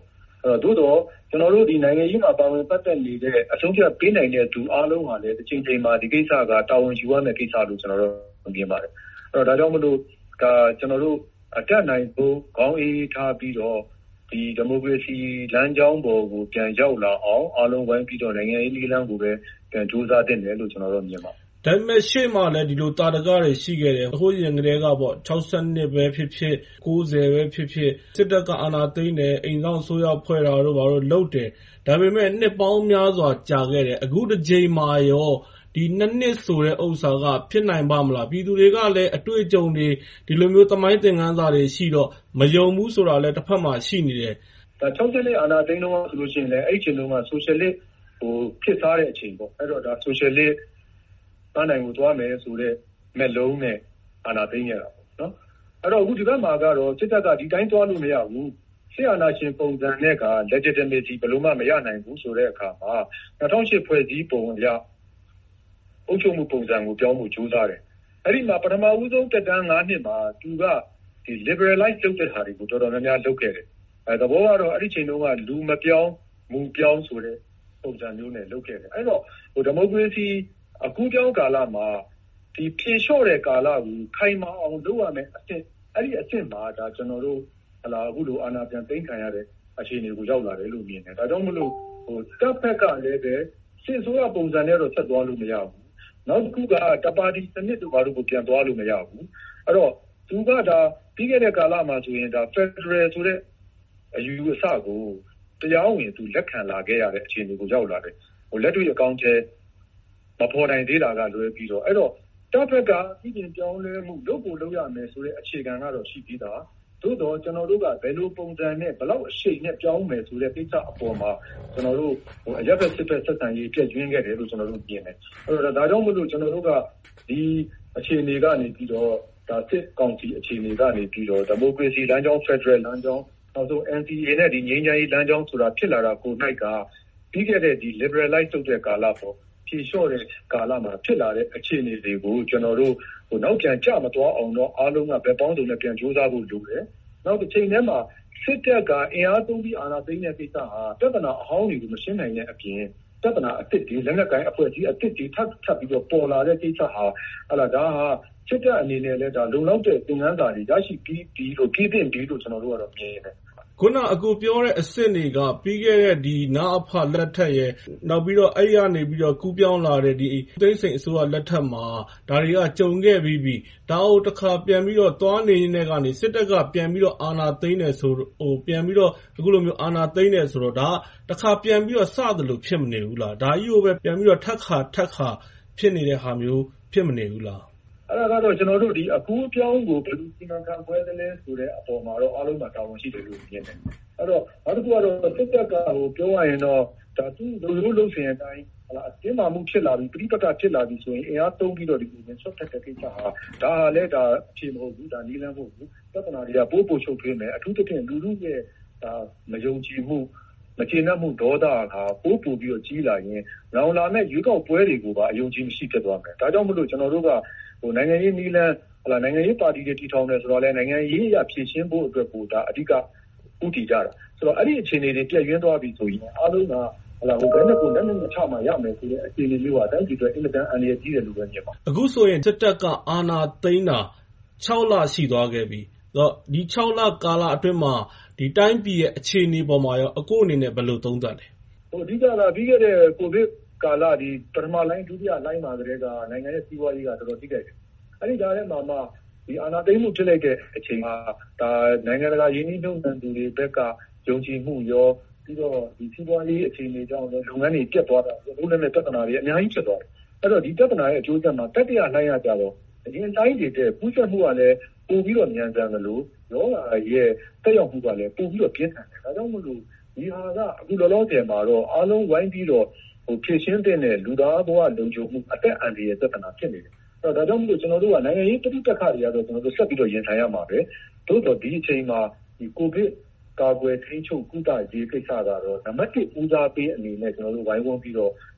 သို့တော့ကျွန်တော်တို့ဒီနိုင်ငံရေးမှာပါဝင်ပတ်သက်နေတဲ့အဆုံးဖြတ်ပေးနိုင်တဲ့သူအားလုံးဟာလည်းတစ်ချိန်ချိန်မှာဒီကိစ္စကတာဝန်ယူရမယ့်ကိစ္စလို့ကျွန်တော်တို့မြင်ပါတယ်အဲ့တော့ဒါကြောင့်မလို့ကျွန်တော်တို့အတက်နိုင်ဖို့ခေါင်းအေးထားပြီးတော့ဒီဒီမိုကရေစီလမ်းကြောင်းပေါ်ကိုပြန်ရောက်လာအောင်အားလုံးဝိုင်းပြီးတော့နိုင်ငံရေးနည်းလမ်းကိုပဲပြန်ကြိုးစားတင်တယ်လို့ကျွန်တော်တို့မြင်ပါတယ်ဒါပေမဲ့ရှေ့မှာလည်းဒီလိုတာတကတွေရှိခဲ့တယ်အခုရင်ကလေးကပေါ့62ပဲဖြစ်ဖြစ်90ပဲဖြစ်ဖြစ်စစ်တပ်ကအာဏာသိမ်းတယ်အိမ်ဆောင်ဆိုးရောက်ဖွဲ့တာတို့ဘာလို့လုပ်တယ်ဒါပေမဲ့နှစ်ပေါင်းများစွာကြာခဲ့တယ်အခုတစ်ချိန်မှာရောဒီနှစ်ဆိုတဲ့ဥစ္စာကဖြစ်နိုင်ပါမလားပြည်သူတွေကလည်းအတွေ့အကြုံတွေဒီလိုမျိုးသမိုင်းသင်ခန်းစာတွေရှိတော့မယုံဘူးဆိုတာလည်းတစ်ဖက်မှာရှိနေတယ်ဒါ62အာဏာသိမ်းတော့ဆိုလို့ရှိရင်လည်းအဲ့ဒီအချိန်တုန်းက socialist ဖြစ်စားတဲ့အချိန်ပေါ့အဲ့တော့ဒါ socialistနိုင်ကိုသွားမယ်ဆိုတဲ့မဲ့လုံးနဲ့အာဏာသိမ်းရတာပေါ့နော်အဲ့တော့အခုဒီဘက်မှာကတော့စစ်တပ်ကဒီတိုင်းသွားလို့မရဘူးရှေ့အာဏာရှင်ပုံစံနဲ့က legitimacy ဘယ်လိုမှမရနိုင်ဘူးဆိုတဲ့အခါမှာ2008ဖွဲ့စည်းပုံအရအုပ်ချုပ်မှုပုံစံကိုပြောင်းဖို့ကြိုးစားတယ်အဲ့ဒီမှာပထမဦးဆုံးတက်တန်း9နှစ်မှာသူကဒီ liberalize လုပ်တဲ့ဟာတွေကိုတော်တော်များများလုပ်ခဲ့တယ်သဘောကတော့အဲ့ဒီချိန်တုန်းကလူမပြောင်းမူပြောင်းဆိုတဲ့ပုံစံမျိုးနဲ့လုပ်ခဲ့တယ်အဲ့တော့ဒီမိုကရေစီအခုကြောင်းကာလမှာဒီဖြေလျှော့တဲ့ကာလကိုခိုင်မာအောင်လုပ်ရမယ်အဆင့်အဲ့ဒီအဆင့်မှာဒါကျွန်တော်တို့အခုလိုအာဏာပြန်သိမ်းခံရတဲ့အခြေအနေကိုရောက်လာတယ်လို့မြင်တယ်ဒါကြောင့်မလို့တပ်ဖက်ကလည်းပဲစစ်ဆိုးရပုံစံနဲ့တော့ဆက်သွားလို့မရဘူးနောက်တစ်ခုကတပါတီစနစ်တို့ဘာလို့ကိုပြန်သွားလို့မရဘူးအဲ့တော့သူကဒါပြီးခဲ့တဲ့ကာလမှာဆိုရင်ဒါ Federal ဆိုတဲ့အယူအဆကိုတရားဝင်သူလက်ခံလာခဲ့ရတဲ့အခြေအနေကိုရောက်လာတယ်လက်တွေ့အကောင့်ထဲမဖော်နိုင်သေးတာကလွဲပြီးတော့အဲ့တော့တပ်ဖက်ကပြည်ပြင်ပြောင်းလဲမှုလုပ်ကိုလုပ်ရမယ်ဆိုတဲ့အခြေခံကတော့ရှိပြီးသားသို့တော့ကျွန်တော်တို့ကဘယ်လိုပုံစံနဲ့ဘယ်လောက်အရှိန်နဲ့ပြောင်းမယ်ဆိုတဲ့ကိစ္စအပေါ်မှာကျွန်တော်တို့အရက်ဖက်စစ်ဖက်ဆက်ဆံရေးပြည့်ကျွင်းခဲ့တယ်လို့ကျွန်တော်တို့မြင်တယ်အဲ့တော့ဒါကြောင့်မလို့ကျွန်တော်တို့ကဒီအခြေအနေကနေပြီးတော့ဒါစစ်ကောင်စီအခြေအနေကနေပြီးတော့ဒီမိုကရေစီလမ်းကြောင်းဖက်ဒရယ်လမ်းကြောင်းနောက်ဆုံး NCA နဲ့ဒီငြိမ်းချမ်းရေးလမ်းကြောင်းဆိုတာဖြစ်လာတာကို၌ကပြီးခဲ့တဲ့ဒီ liberalize လုပ်တဲ့ကာလပေါ့ဖြေလျှော့တဲ့ကာလမှာဖြစ်လာတဲ့အခြေအနေတွေကိုကျွန်တော်တို့နောက်ပြန်ကျမသွားအောင်တော့အားလုံးကဘယ်ပေါင်းစုံနဲ့ပြန်ကြိုးစားဖို့လိုတယ်။နောက်တစ်ချိန်တည်းမှာစစ်တပ်ကအင်အားသုံးပြီးအာဏာသိမ်းတဲ့ကိစ္စဟာပြဿနာအဟောင်းတွေကိုမရှင်းနိုင်တဲ့အပြင်ပြဿနာအသစ်တွေလက်နက်ကိုင်အဖွဲ့အစည်းအသစ်တွေထပ်ပြီးတော့ပေါ်လာတဲ့ကိစ္စဟာဒါဟာစစ်တပ်အနေနဲ့လည်းဒါလုံလောက်တဲ့သင်ခန်းစာတွေရရှိပြီးလို့ပြည်တင်ပြီးလို့ကျွန်တော်တို့ကတော့မြင်ရတယ်ခုနအခုပြောတဲ့အစ်စ်တွေကပြီးခဲ့တဲ့ဒီနအဖလက်ထက်ရဲ့နောက်ပြီးတော့အဲ့ရနေပြီးတော့ကူးပြောင်းလာတဲ့ဒီသိန်းစိန်အစိုးရလက်ထက်မှာဒါတွေကကြုံခဲ့ပြီးပြီဒါကိုတစ်ခါပြန်ပြီးတော့သွားနေတဲ့ကနေစစ်တပ်ကပြန်ပြီးတော့အာဏာသိမ်းတယ်ဆိုပြန်ပြီးတော့အခုလိုမျိုးအာဏာသိမ်းတယ်ဆိုတော့ဒါတစ်ခါပြန်ပြီးတော့စသလိုဖြစ်မနေဘူးလားဒါကြီးကိုပဲပြန်ပြီးတော့ထက်ခါဖြစ်နေတဲ့ဟာမျိုးဖြစ်မနေဘူးလားအဲ့ဒါကတော့ကျွန်တော်တို့ဒီအခုပြောင်းကိုဘယ်လိုစီမံခန့်ခွဲသလဲဆိုတဲ့အပေါ်မှာတော့အားလုံးမှာတာဝန်ရှိတယ်လို့မြင်တယ်။အဲ့တော့နောက်တစ်ခုကတော့စစ်တပ်ကပြောရရင်တော့ဒါသူတို့လုံးစင်အတိုင်းအတင်းမာမှုဖြစ်လာပြီးပြိပက္ခဖြစ်လာပြီးဆိုရင်အင်အားသုံးပြီးတော့ဒီကိုဝင်ဆွတ်တဲ့ကိစ္စဟာဒါလည်းဒါအခြေမဟုတ်ဘူးဒါနီးလန်းမဟုတ်ဘူးပြဿနာတွေကပို့ချုပ်ထွေးမယ်အထူးသဖြင့်လူလူရဲ့ဒါမယုံကြည်မှုမကျေနပ်မှုဒေါသကပို့ပြီးတော့ကြီးလာရင်လောင်လာမဲ့ရွေးကောက်ပွဲတွေကိုပါအယုံကြည်မရှိဖြစ်သွားမယ်။ဒါကြောင့်မလို့ကျွန်တော်တို့ကနိုင်ငံရေးနည်းလမ်းနိုင်ငံရေးပါတီတွေတည်ထောင်တယ်ဆိုတော့လည်းနိုင်ငံရေးအရဖြည့်ရှင်းဖို့အတွက်ကိုဒါအဓိကဥတည်ကြတာဆိုတော့အဲ့ဒီအခြေအနေတွေပြည့်ရင်းသွားပြီဆိုရင်အားလုံးကဘယ်နဲ့ကိုလည်းချမှရမယ်ဆိုတဲ့အခြေအနေမျိုးကအတိုင်းဒီအတွက်အင်မတန်အန္တရာယ်ကြီးတယ်လို့ပဲမြင်ပါအခုဆိုရင်စစ်တပ်ကအာဏာသိမ်းတာ6လရှိသွားခဲ့ပြီဆိုတော့ဒီ6လကာလအတွင်းမှာဒီတိုင်းပြည်ရဲ့အခြေအနေပေါ်မှာရောအခုအနေနဲ့ဘယ်လိုသုံးသပ်လဲအဓိကကပြီးခဲ့တဲ့ကိုဗစ်ကာလဒီပထမလိုင်းဒုတိယလိုင်းမှာကတည်းကနိုင်ငံရဲ့စီးပွားရေးကတော်တော်ထိခိုက်တယ်။အဲဒီကြားထဲမှာဒီအာဏာသိမ်းမှုဖြစ်လိုက်တဲ့အချိန်မှာဒါနိုင်ငံတကာယင်းနှိမ့်နှုန်းသူတွေဘက်ကယုံကြည်မှုရောပြီးတော့ဒီစီးပွားရေးအခြေအနေကြောင့်လည်းလုပ်ငန်းတွေပြတ်သွားတာဘုံနဲ့ပြဿနာတွေအများကြီးဖြစ်သွားတယ်။အဲ့တော့ဒီပြဿနာရဲ့အကျိုးဆက်မှာတတိယလိုင်းရကြတော့အရင်တိုင်းတွေတဲ့ပူးဆက်မှုကလည်းပိုပြီးတော့မြန်ဆန်တယ်လို့ရောဂါရဲ့တက်ရောက်မှုကလည်းပိုပြီးတော့ပြင်းထန်တယ်။ဒါကြောင့်မို့လို့ဒီဟာကအခုလောလောဆယ်မှာတော့အားလုံးဝိုင်းပြီးတော့ဖြည့်ရှင်းတဲ့လူသားဘဝလုံခြုံမှုအသက်အန္တရာယ်သက်သာဖြစ်နေတယ်။ဒါကြောင့်မို့လို့ကျွန်တော်တို့ကနိုင်ငံရေးပြည်ပခါတွေကတော့ကျွန်တော်တို့ဆက်ပြီးတော့ရင်ဆိုင်ရမှာပဲ။သို့တော့ဒီအချိန်မှာဒီကိုဗစ်ကာကွယ်ထိန်းချုပ်ကုသရေးကိစ္စကတော့နံပါတ်1ဦးစားပေးအနေနဲ့ကျွန်တော်တို့ဝိုင်းဝန်းပြီးတော့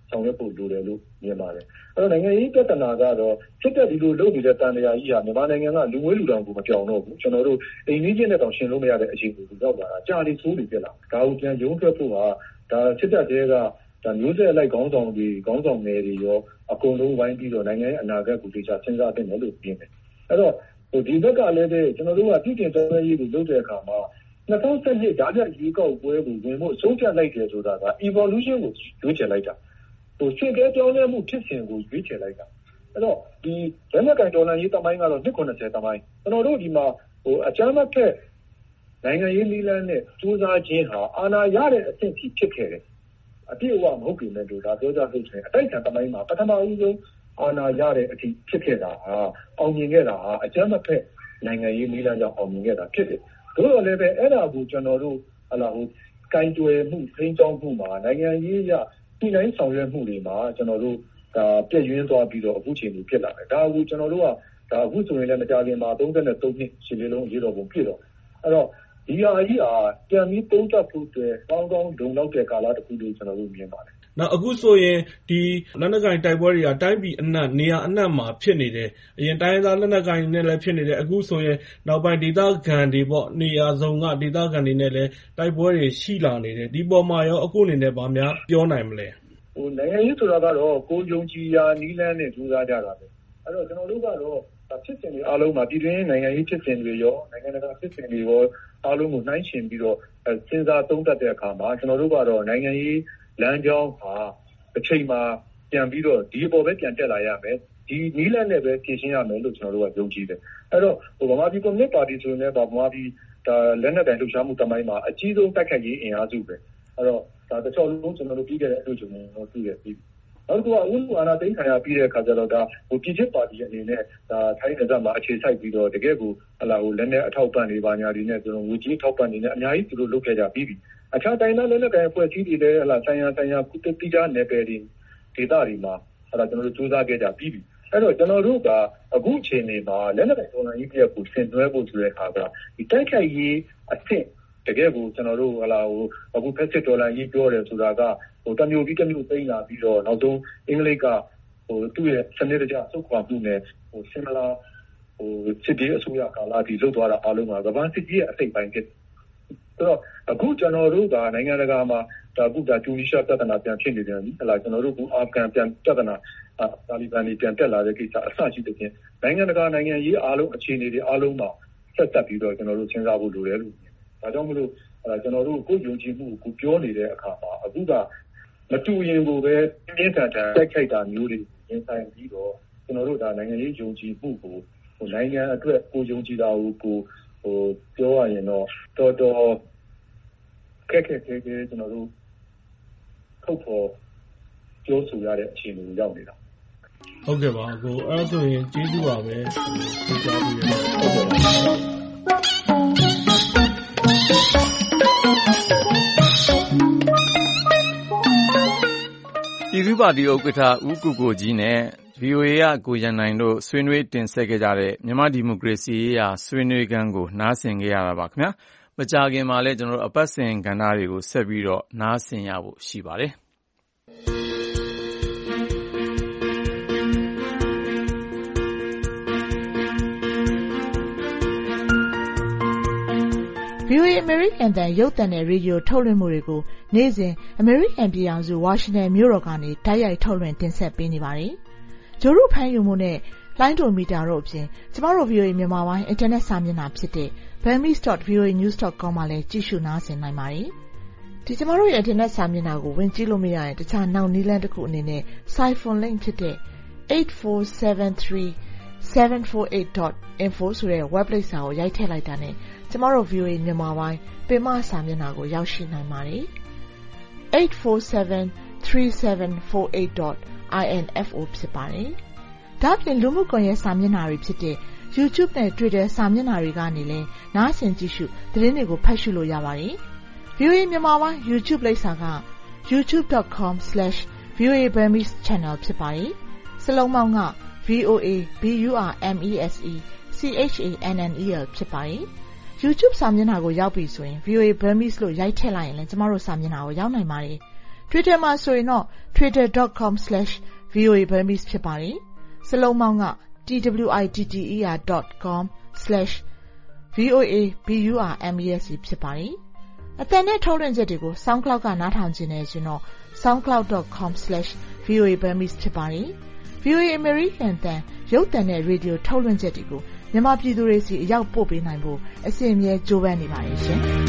ဆောင်ရွက်ဖို့လိုတယ်လို့မြင်ပါတယ်အဲ့တော့နိုင်ငံရေးပြဿနာကတော့စစ်တပ်ဒီလိုလုပ်နေတဲ့တန်တရားကြီးဟာမြန်မာနိုင်ငံကလူငွေလူတောင်ကိုမပြောင်းတော့ဘူးကျွန်တော်တို့အိမ်ကြီးချင်းနဲ့တောင်ရှင်းလို့မရတဲ့အခြေအနေကိုရောက်လာတာကြာလေဆိုးနေပြလာဒါကိုပြန်ရုံးထွက်ဖို့ဟာဒါစစ်တပ်တွေကဒါမျိုးဆက်လိုက်ခေါင်းဆောင်တွေခေါင်းဆောင်ငယ်တွေရောအကုန်လုံးဝိုင်းပြီးတော့နိုင်ငံရဲ့အနာဂတ်ကိုသိချစဉ်းစားသင့်တယ်လို့ပြင်တယ်အဲ့တော့ဒီဘက်ကလည်းပဲကျွန်တော်တို့ကပြည်တင်တော်ရေးကိုလုပ်တဲ့အခါမှာ2012ဓာတ်ပြရွေးကောက်ပွဲကိုဝင်ဖို့ဆုံးဖြတ်လိုက်တယ်ဆိုတာက evolution ကိုရွေးချယ်လိုက်တာစစ်ကဲပြောင်းလဲမှုဖြစ်စဉ်ကိုရွေးချယ်လိုက်တာအဲ့တော့ဒီလက်နက်ကင်ဒေါ်လာရေးတမိုင်းကတော့190တမိုင်းကျွန်တော်တို့ဒီမှာအကြမ်းမဖက်နိုင်ငံရေးနည်းလမ်းနဲ့စူးစမ်းခြင်းဟာအာဏာရတဲ့အဆင့်ထိဖြစ်ခဲ့တယ်အပြည့်အဝမဟုတ်ပေမဲ့လို့ဒါပြောကြလို့ဆိုရင်အတိုက်အခံတမိုင်းမှာပထမဦးဆုံးအာဏာရတဲ့အထိဖြစ်ခဲ့တာဟာအောင်မြင်ခဲ့တာဟာအကြမ်းမဖက်နိုင်ငံရေးနည်းလမ်းကြောင့်အောင်မြင်ခဲ့တာဖြစ်တယ်တို့တော့လည်းပဲအဲ့ဒါကိုကျွန်တော်တို့ကိုင်တွယ်မှုထိန်းကျောင်းမှုမှာနိုင်ငံရေးရဒီတိုင်းဆောင်ရွက်မှုတွေမှာကျွန်တော်တို့ဒါပြည့်ရင်းသွားပြီးတော့အခုချိန်ကြီးဖြစ်လာတယ်ဒါကိုကျွန်တော်တို့ကဒါအခုဆိုရင်လည်းမကြခင်မှာ33နှစ်ရှင်းလေးလုံးရေးတော်ပုံဖြစ်တော့အဲ့တော့ဒီဟာကြီးဟာပြန်ပြီးသုံးသပ်ဖို့အတွက်ကောင်းကောင်းလုံလောက်တဲ့ကာလတစ်ခုလို့ကျွန်တော်တို့မြင်ပါတယ်နောက်အခုဆိုရင်ဒီလက်နက်ကင်တိုက်ပွဲတွေကတိုင်းပြည်အနှံ့နေရာအနှံ့မှာဖြစ်နေတယ်အရင်တိုင်းသားလက်နက်ကင်နဲ့လည်းဖြစ်နေတယ်အခုဆိုရင်နောက်ပိုင်းဒေသခံတွေပေါ့နေရာစုံကဒေသခံတွေနဲ့လည်းတိုက်ပွဲတွေရှိလာနေတယ်ဒီပေါ်မှာရောအခုအနေနဲ့ဗာများပြောနိုင်မလဲနိုင်ငံရေးဆိုတာကတော့ကိုယုံကြည်ရာနီးလန်းနဲ့ကြိုးစားကြတာပဲအဲ့တော့ကျွန်တော်တို့ကတော့ဖြစ်စဉ်တွေအားလုံးမှာပြည်တွင်းနိုင်ငံရေးဖြစ်စဉ်တွေရောနိုင်ငံတကာဖြစ်စဉ်တွေရောအားလုံးကိုနှိုင်းယှဉ်ပြီးတော့စဉ်းစားသုံးသပ်တဲ့အခါမှာကျွန်တော်တို့ကတော့နိုင်ငံရေးလမ်းကြောင်းဟာအချိန်မှာပြန်ပြီးတော့ဒီအပေါ်ပဲပြန်တက်လာရမယ်ဒီနီးလန်းနဲ့ပဲဖြည့်ရှင်းရမယ်လို့ကျွန်တော်တို့ကယုံကြည်တယ်အဲ့တော့ဗမာပြည်ကွန်မြူနစ်ပါတီဆိုရင်လည်းဗမာပြည်ဒါလက်နက်တိုင်လှုပ်ရှားမှုတမိုင်းမှာအကြီးဆုံးတိုက်ခိုက်ရေးအင်အားစုပဲအဲ့တော့ဒါတချို့လုံးကျွန်တော်တို့ပြီးခဲ့တဲ့အတွေ့အကြုံတွေတွေ့ရပြီနောက်တစ်ခုကဥပဒေအာဏာသိမ်းခံရပြီးတဲ့အခါကျတော့ဒါပြည်ချစ်ပါတီအနေနဲ့ဒါထိုင်းနယ်စပ်မှာအခြေစိုက်ပြီးတော့တကယ်ကိုလက်နက်အထောက်ပံ့တွေပါညာတွေနဲ့ကျွန်တော်ငွေကြေးထောက်ပံ့နေတဲ့အများကြီးသူတို့လုပ်ခဲ့ကြပြီးပြီအခြားတိုင်းသားလက်နက်ကိုင်အဖွဲ့အစည်းတွေလည်းဆိုင်ရာကုသတိကျနယ်ပယ်တွေဒေသတွေမှာကျွန်တော်တို့စူးစမ်းခဲ့ကြပြီးပြီအဲ့တော့ကျွန်တော်တို့ကအခုအချိန်တွေမှာလက်နက်ကိုင်တော်လှန်ရေးပြက်ကိုဆင်နွှဲဖို့ဆိုတဲ့အခါကဒီတိုက်ခိုက်ရေးအဆင့်တကယ်ကိုကျွန်တော်တို့အခုဖက်စစ်ဒေါ်လာရေးပြောတယ်ဆိုတာကတမျိုးပြီးတမျိုးသိမ်းလာပြီးတော့နောက်ဆုံးအင်္ဂလိပ်ကသူ့ရဲ့စနစ်တကျစုခွာမှုနဲ့ဆင်မလာစစ်တီအစိုးရကာလတီလုပ်သွားတာအားလုံးကကမ္ဘာစစ်ကြီးရဲ့အစိတ်ပိုင်းဖြစ်ဆိုတော့အခုကျွန်တော်တို့ကနိုင်ငံတကာမှာအခုတူနီးရှားပြဿနာပြန်ဖြစ်နေတယ်ကျွန်တော်တို့ကအာဖဂန်ပြန်ပြဿနာတာလီဘန်တွေပြန်တက်လာတဲ့ကိစ္စအစရှိတဲ့ပြင်နိုင်ငံတကာနိုင်ငံရေးအားလုံးအခြေအနေတွေအားလုံးမှာဆက်သက်ပြီးတော့ကျွန်တော်တို့စဉ်းစားဖို့လိုတယ်လို့ဒါကြောင့်မလို့ကျွန်တော်တို့ကိုယုံကြည်မှုကိုပြောနေတဲ့အခါမှာအခုကမတူရင်ကိုပဲပြင်းထန်တိုက်ခိုက်တာမျိုးတွေရင်ဆိုင်ပြီးတော့ကျွန်တော်တို့ဒါနိုင်ငံရေးယုံကြည်မှုကိုနိုင်ငံအတွက်ကိုယုံကြည်တာကိုပြောရရင်တော့တော်တော်ခက်ကျွန်တော်တို့ထုတ်ဖော်ပြောဆိုရတဲ့အခြေအနေကိုရောက်နေတာဟုတ်ကဲ့ပါကိုအဲ့ဒါဆိုရင်ကျေးဇူးပါပဲကြားပြီးရဟုတ်ကဲ့ပါပြည်သူ့ပါတီဥက္ကဋ္ဌဦးကိုကိုကြီးနဲ့ VOA ကကိုရန်နိုင်တို့ဆွေးနွေးတင်ဆက်ခဲ့ကြတဲ့မြန်မာဒီမိုကရေစီရေးရာဆွေးနွေးခန်းကိုနားဆင်ခဲ့ရတာပါခင်ဗျာမကြာခင်မှာလည်းကျွန်တော်တို့အပတ်စဉ်ကဏ္ဍတွေကိုဆက်ပြီးတော့နားဆင်ရဖို့ရှိပါတယ် VOA American တန်ရုပ်သံနဲ့ရေဒီယိုထုတ်လွှင့်မှုတွေကိုနေ့စဉ် American ပြည်ထောင်စု Washington မြို့တော်ကနေတိုက်ရိုက်ထုတ်လွှင့်တင်ဆက်ပေးနေပါတယ်။ဂျိုရုဖမ်းယူမှုနဲ့လိုင်းဒိုမီတာတို့အပြင်ကျမတို့ VOA မြန်မာပိုင်းအင်တာနက်စာမျက်နှာဖြစ်တဲ့ burmese.voanews.com မှာလည်းကြည့်ရှုနားဆင်နိုင်ပါတယ်။ဒီကျမတို့ရဲ့အင်တာနက်စာမျက်နှာကိုဝင်ကြည့်လို့မရရင်တခြားနောက်နည်းလမ်းတစ်ခုအနေနဲ့ Siphon link ဖြစ်တဲ့ 8473748.info ဆိုတဲ့ web လိပ်စာကိုရိုက်ထည့်လိုက်တာနဲ့ကျမတို့ VOA မြန်မာပိုင်းပင်မစာမျက်နှာကိုရောက်ရှိနိုင်ပါတယ်။ 8473748.info ဖြစ်ပါတယ်။ဒါ့အပြင်လူမှုကွန်ရက်စာမျက်နှာတွေဖြစ်တဲ့ YouTube နဲ့ Twitter စာမျက်နှာတွေကနေလည်းနားဆင်ကြည့်ရှုသတင်းတွေကိုဖတ်ရှုလို့ရပါတယ်။ VOA မြန်မာပိုင်း YouTube လိပ်စာက youtube.com/VOA Burmese Channel ဖြစ်ပါတယ်။စလုံးပေါင်းက VOA BURMESE CHANNEL ဖြစ်ပါတယ်။ YouTube စာမျက်နှာကိုရောက်ပြီဆိုရင် VOA Burmese လို့ရိုက်ထည့်လိုက်ရင်လည်းကျမတို့စာမျက်နှာကိုရောက်နိုင်ပါတယ်။ Twitter မှာဆိုရင်တော့ twitter.com/voaburmese ဖြစ်ပါတယ်။စလုံးပေါင်းက twiter.com/voaburmese ဖြစ်ပါတယ်။အသံနဲ့ထုတ်လွှင့်ချက်တွေကို SoundCloud ကနားထောင်ခြင်းနဲ့ဆိုတော့ soundcloud.com/voaburmese ဖြစ်ပါတယ်။ VOA American တန်ရုပ်သံနဲ့ရေဒီယိုထုတ်လွှင့်ချက်တွေကိုမြန်မာပြည်သူတွေစီအရောက်ပို့ပေးနိုင်ဖို့အစဉ်အမြဲကြိုးပမ်းနေပါတယ်ရှင်။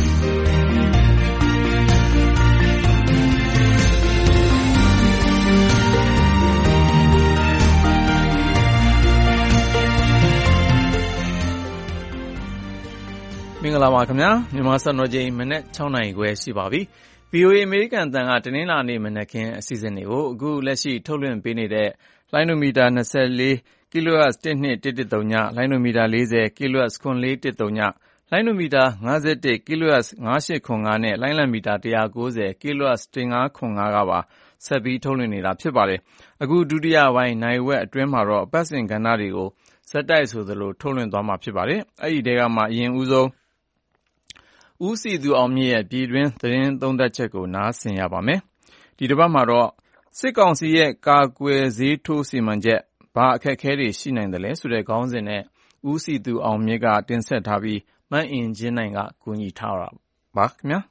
မင်္ဂလာပါခင်ဗျာမြန်မာစံတော်ချိန်မနေ့6နာရီခွဲရှိပါပြီ VOA အမေရိကန်အသံကတနင်္လာနေ့မနက်ခင်းအစီအစဉ်တွေကိုအခုလက်ရှိထုတ်လွှင့်ပေးနေတဲ့လိုင်းနိုမီတာ24 kHz 1213ညလိုင်းနိုမီတာ40 kHz 9413ညလိုင်းနိုမီတာ51 kHz 9805နဲ့လိုင်းလံမီတာ190 kHz 1505ကပါဆက်ပြီးထုတ်လွှင့်နေတာဖြစ်ပါတယ်အခုဒုတိယပိုင်းနိုင်ဝက်အတွင်းမှာတော့အပတ်စဉ်ကဏ္ဍတွေကိုစက်တိုက်ဆိုသလိုထုတ်လွှင့်သွားမှာဖြစ်ပါတယ်အဲ့ဒီတဲကမှအရင်ဦးဆုံးဦးစီသူအောင်မြင့်ရဲ့ပြည်တွင်းသတင်းသုံးသပ်ချက်ကိုနားဆင်ရပါမယ်။ဒီတစ်ပတ်မှာတော့စစ်ကောင်စီရဲ့ကာကွယ်ဆေးထိုးစီမံချက်ဘာအခက်အခဲတွေရှိနိုင်တယ်လဲဆိုတဲ့ခေါင်းစဉ်နဲ့ဦးစီသူအောင်မြင့်ကတင်ဆက်ထားပြီးမန့်အင်ချင်းနိုင်ကကူညီထားတာပါခင်ဗျာ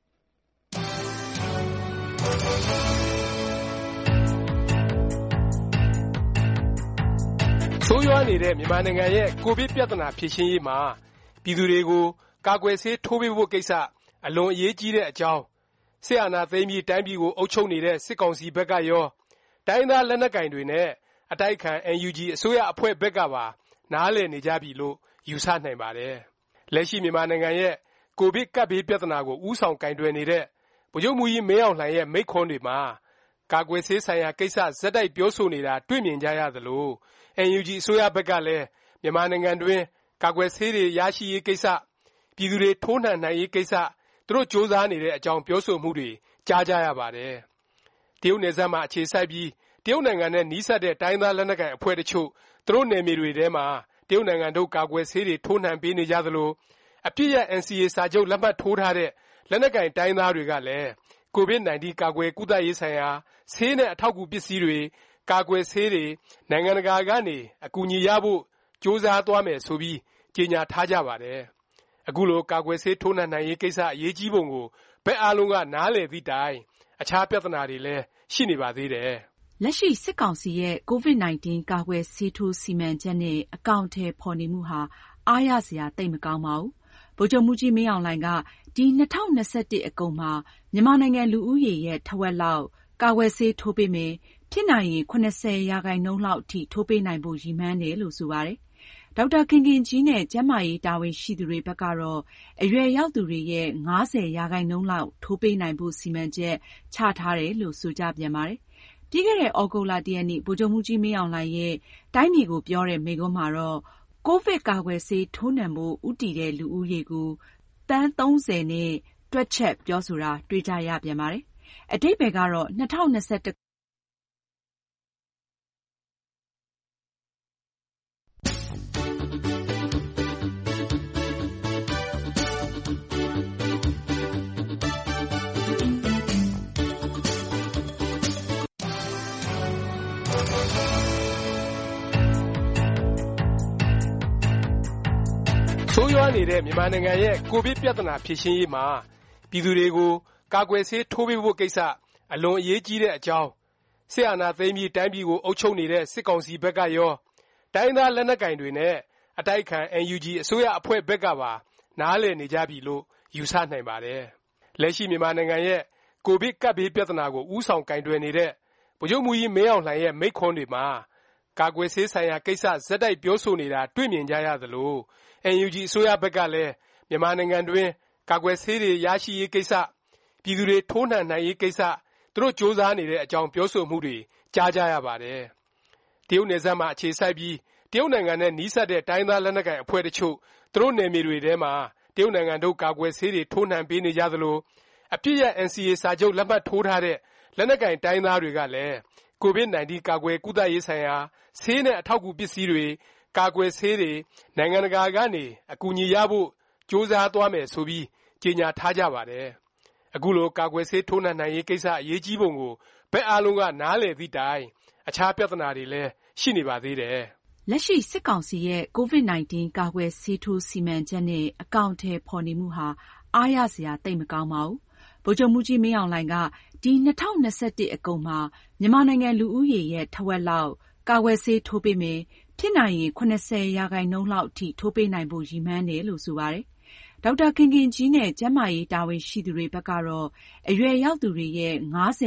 ။ဆိုးရွားနေတဲ့မြန်မာနိုင်ငံရဲ့ကိုဗစ်ပြဿနာဖြေရှင်းရေးမှာပြည်သူတွေကိုကာကွယ်ဆေးထိုးပေးဖို့ကိစ္စအလွန်အရေးကြီးတဲ့အကြောင်းစစ်အာဏာသိမ်းပြီးတိုင်းပြည်ကိုအုပ်ချုပ်နေတဲ့စစ်ကောင်စီဘက်ကရောတိုင်းသားလက်နက်ကိုင်တွေနဲ့အတိုက်ခံ NUG အစိုးရအဖွဲ့ဘက်ကပါနားလည်နေကြပြီလို့ယူဆနိုင်ပါတယ်။လက်ရှိမြန်မာနိုင်ငံရဲ့ကိုဗစ်ကပ်ဘေးပြဿနာကိုဦးဆောင်ကင်တွယ်နေတဲ့ဗိုလ်ချုပ်မှူးကြီးမင်းအောင်လှိုင်ရဲ့မိန့်ခွန်းတွေမှာကာကွယ်ဆေးဆိုင်ရာကိစ္စဇက်တိုက်ပြောဆိုနေတာတွေ့မြင်ကြရသလို NUG အစိုးရဘက်ကလည်းမြန်မာနိုင်ငံတွင်းကာကွယ်ဆေးတွေရရှိရေးကိစ္စပြည်သူတွေထိုးနှံနိုင်ရေးကိစ္စသူတို့စ조사နေတဲ့အကြောင်းပြောဆိုမှုတွေကြားကြရပါတယ်။တရုတ်နယ်စပ်မှာအခြေစိုက်ပြီးတရုတ်နိုင်ငံနဲ့နီးစပ်တဲ့တိုင်းသားလက်နက်ကိုင်အဖွဲ့တချို့သူတို့နယ်မြေတွေထဲမှာတရုတ်နိုင်ငံတို့ကာကွယ်ဆေးတွေထိုးနှံပေးနေကြသလိုအပြည့်ရ NCA စာချုပ်လက်မှတ်ထိုးထားတဲ့လက်နက်ကိုင်တိုင်းသားတွေကလည်းကိုဗစ် -19 ကာကွယ်ကုသရေးဆိုင်ရာဆေးနဲ့အထောက်အကူပစ္စည်းတွေကာကွယ်ဆေးတွေနိုင်ငံတကာကနေအကူအညီရဖို့စ조사သွားမယ်ဆိုပြီးကြေညာထားကြပါတယ်။အခုလိုကာကွယ်ဆေးထိုးနှံနိုင်ရေးကိစ္စအရေးကြီးပုံကိုဘက်အားလုံးကနားလည်သည့်တိုင်အခြားပြဿနာတွေလည်းရှိနေပါသေးတယ်။လက်ရှိစစ်ကောင်စီရဲ့ COVID-19 ကာကွယ်ဆေးထိုးစီမံချက်နဲ့အကောင်အထည်ဖော်နေမှုဟာအားရစရာသိပ်မကောင်းပါဘူး။ဗိုလ်ချုပ်မှူးကြီးမင်းအောင်လှိုင်ကဒီ2021အကုန်မှာမြန်မာနိုင်ငံလူဦးရေရဲ့ထက်ဝက်လောက်ကာကွယ်ဆေးထိုးပေးမယ်ဖြစ်နိုင်ရင်80% လောက်အထိထိုးပေးနိုင်ဖို့ရည်မှန်းတယ်လို့ဆိုပါတယ်။ဒေါက်တာခင်ခင်ကြီးနဲ့ကျန်းမာရေးတာဝန်ရှိသူတွေဘက်ကတော့အရွယ်ရောက်သူတွေရဲ့50% လောက်ထိုးပေးနိုင်ဖို့စီမံချက်ချထားတယ်လို့ဆိုကြပြန်ပါတယ်။ပြီးခဲ့တဲ့ဩဂုတ်လ1ရက်နေ့ဗိုလ်ချုပ်မှူးကြီးမင်းအောင်လှိုင်ရဲ့တိုင်းပြည်ကိုပြောတဲ့မိန့်ခွန်းမှာတော့ကိုဗစ်ကာကွယ်ဆေးထိုးနှံဖို့ဦးတည်တဲ့လူဦးရေကိုသန်း30နဲ့တွက်ချက်ပြောဆိုတာတွေ့ကြရပြန်ပါတယ်။အဓိပ္ပာယ်ကတော့2021 ဆိုးရွားနေတဲ့မြန်မာနိုင်ငံရဲ့ကိုဗစ်ပြဿနာဖြေရှင်းရေးမှာပြည်သူတွေကိုကာကွယ်ဆေးထိုးပေးဖို့ကိစ္စအလွန်အရေးကြီးတဲ့အကြောင်းစစ်အာဏာသိမ်းပြီးတိုင်းပြည်ကိုအုပ်ချုပ်နေတဲ့စစ်ကောင်စီဘက်ကရောတိုင်းသားလက်နက်ကိုင်တွေနဲ့အတိုက်ခံ NUG အစိုးရအဖွဲ့ဘက်ကပါနားလည်နေကြပြီလို့ယူဆနိုင်ပါတယ်။လက်ရှိမြန်မာနိုင်ငံရဲ့ကိုဗစ်ကပ်ဘေးပြဿနာကိုဦးဆောင်ကင်တွယ်နေတဲ့ဗိုလ်ချုပ်မှူးကြီးမင်းအောင်လှိုင်ရဲ့မိန့်ခွန်းတွေမှာကာကွယ်ဆေးဆိုင်ရာကိစ္စဇက်တိုက်ပြောဆိုနေတာတွေ့မြင်ကြရသလိုNUG အစိုးရဘက်ကလည်းမြန်မာနိုင်ငံတွင်းကာကွယ်ဆေးတွေရရှိရေးကိစ္စပြည်သူတွေထိုးနှံနိုင်ရေးကိစ္စသူတို့စ조사နေတဲ့အကြောင်းပြောဆိုမှုတွေကြားကြရပါတယ်။တရုတ်နယ်စပ်မှာအခြေစိုက်ပြီးတရုတ်နိုင်ငံနဲ့နီးစပ်တဲ့တိုင်းသားလက်နက်ကိုင်အဖွဲ့တချို့သူတို့နယ်မြေတွေထဲမှာတရုတ်နိုင်ငံတို့ကာကွယ်ဆေးတွေထိုးနှံပေးနေကြသလိုအပြည့်ရ NCA စာချုပ်လက်မှတ်ထိုးထားတဲ့လက်နက်ကိုင်တိုင်းသားတွေကလည်းကိုဗစ် -19 ကာကွယ်ကုသရေးဆိုင်ရာဆေးနဲ့အထောက်အကူပစ္စည်းတွေကာကွယ်ဆေးတွေနိုင်ငံတကာကနေအကူအညီရဖို့စ조사သွားမယ်ဆိုပြီးကြေညာထားကြပါတယ်အခုလိုကာကွယ်ဆေးထိုးနှံနိုင်ရေးကိစ္စအရေးကြီးပုံကိုဘက်အားလုံးကနားလည်သည့်တိုင်အခြားပြဿနာတွေလည်းရှိနေပါသေးတယ်။လက်ရှိစစ်ကောင်စီရဲ့ COVID-19 ကာကွယ်ဆေးထိုးစီမံချက်နဲ့အကောင်အထည်ဖော်နေမှုဟာအားရစရာသိပ်မကောင်းပါဘူး။ဗိုလ်ချုပ်မှူးကြီးမင်းအောင်လှိုင်ကဒီ2021အကုန်မှာမြန်မာနိုင်ငံလူဦးရေရဲ့ထဝက်လောက်ကာကွယ်ဆေးထိုးပေးမယ်၊ဖြစ်နိုင်ရင်70% လောက်အထိထိုးပေးနိုင်ဖို့ရည်မှန်းတယ်လို့ဆိုပါတယ်။ဒေါက်တာခင်ခင်ကြီးနဲ့ကျန်းမာရေးတာဝန်ရှိသူတွေဘက်ကတော့အရွယ်ရောက်သူတွေရဲ့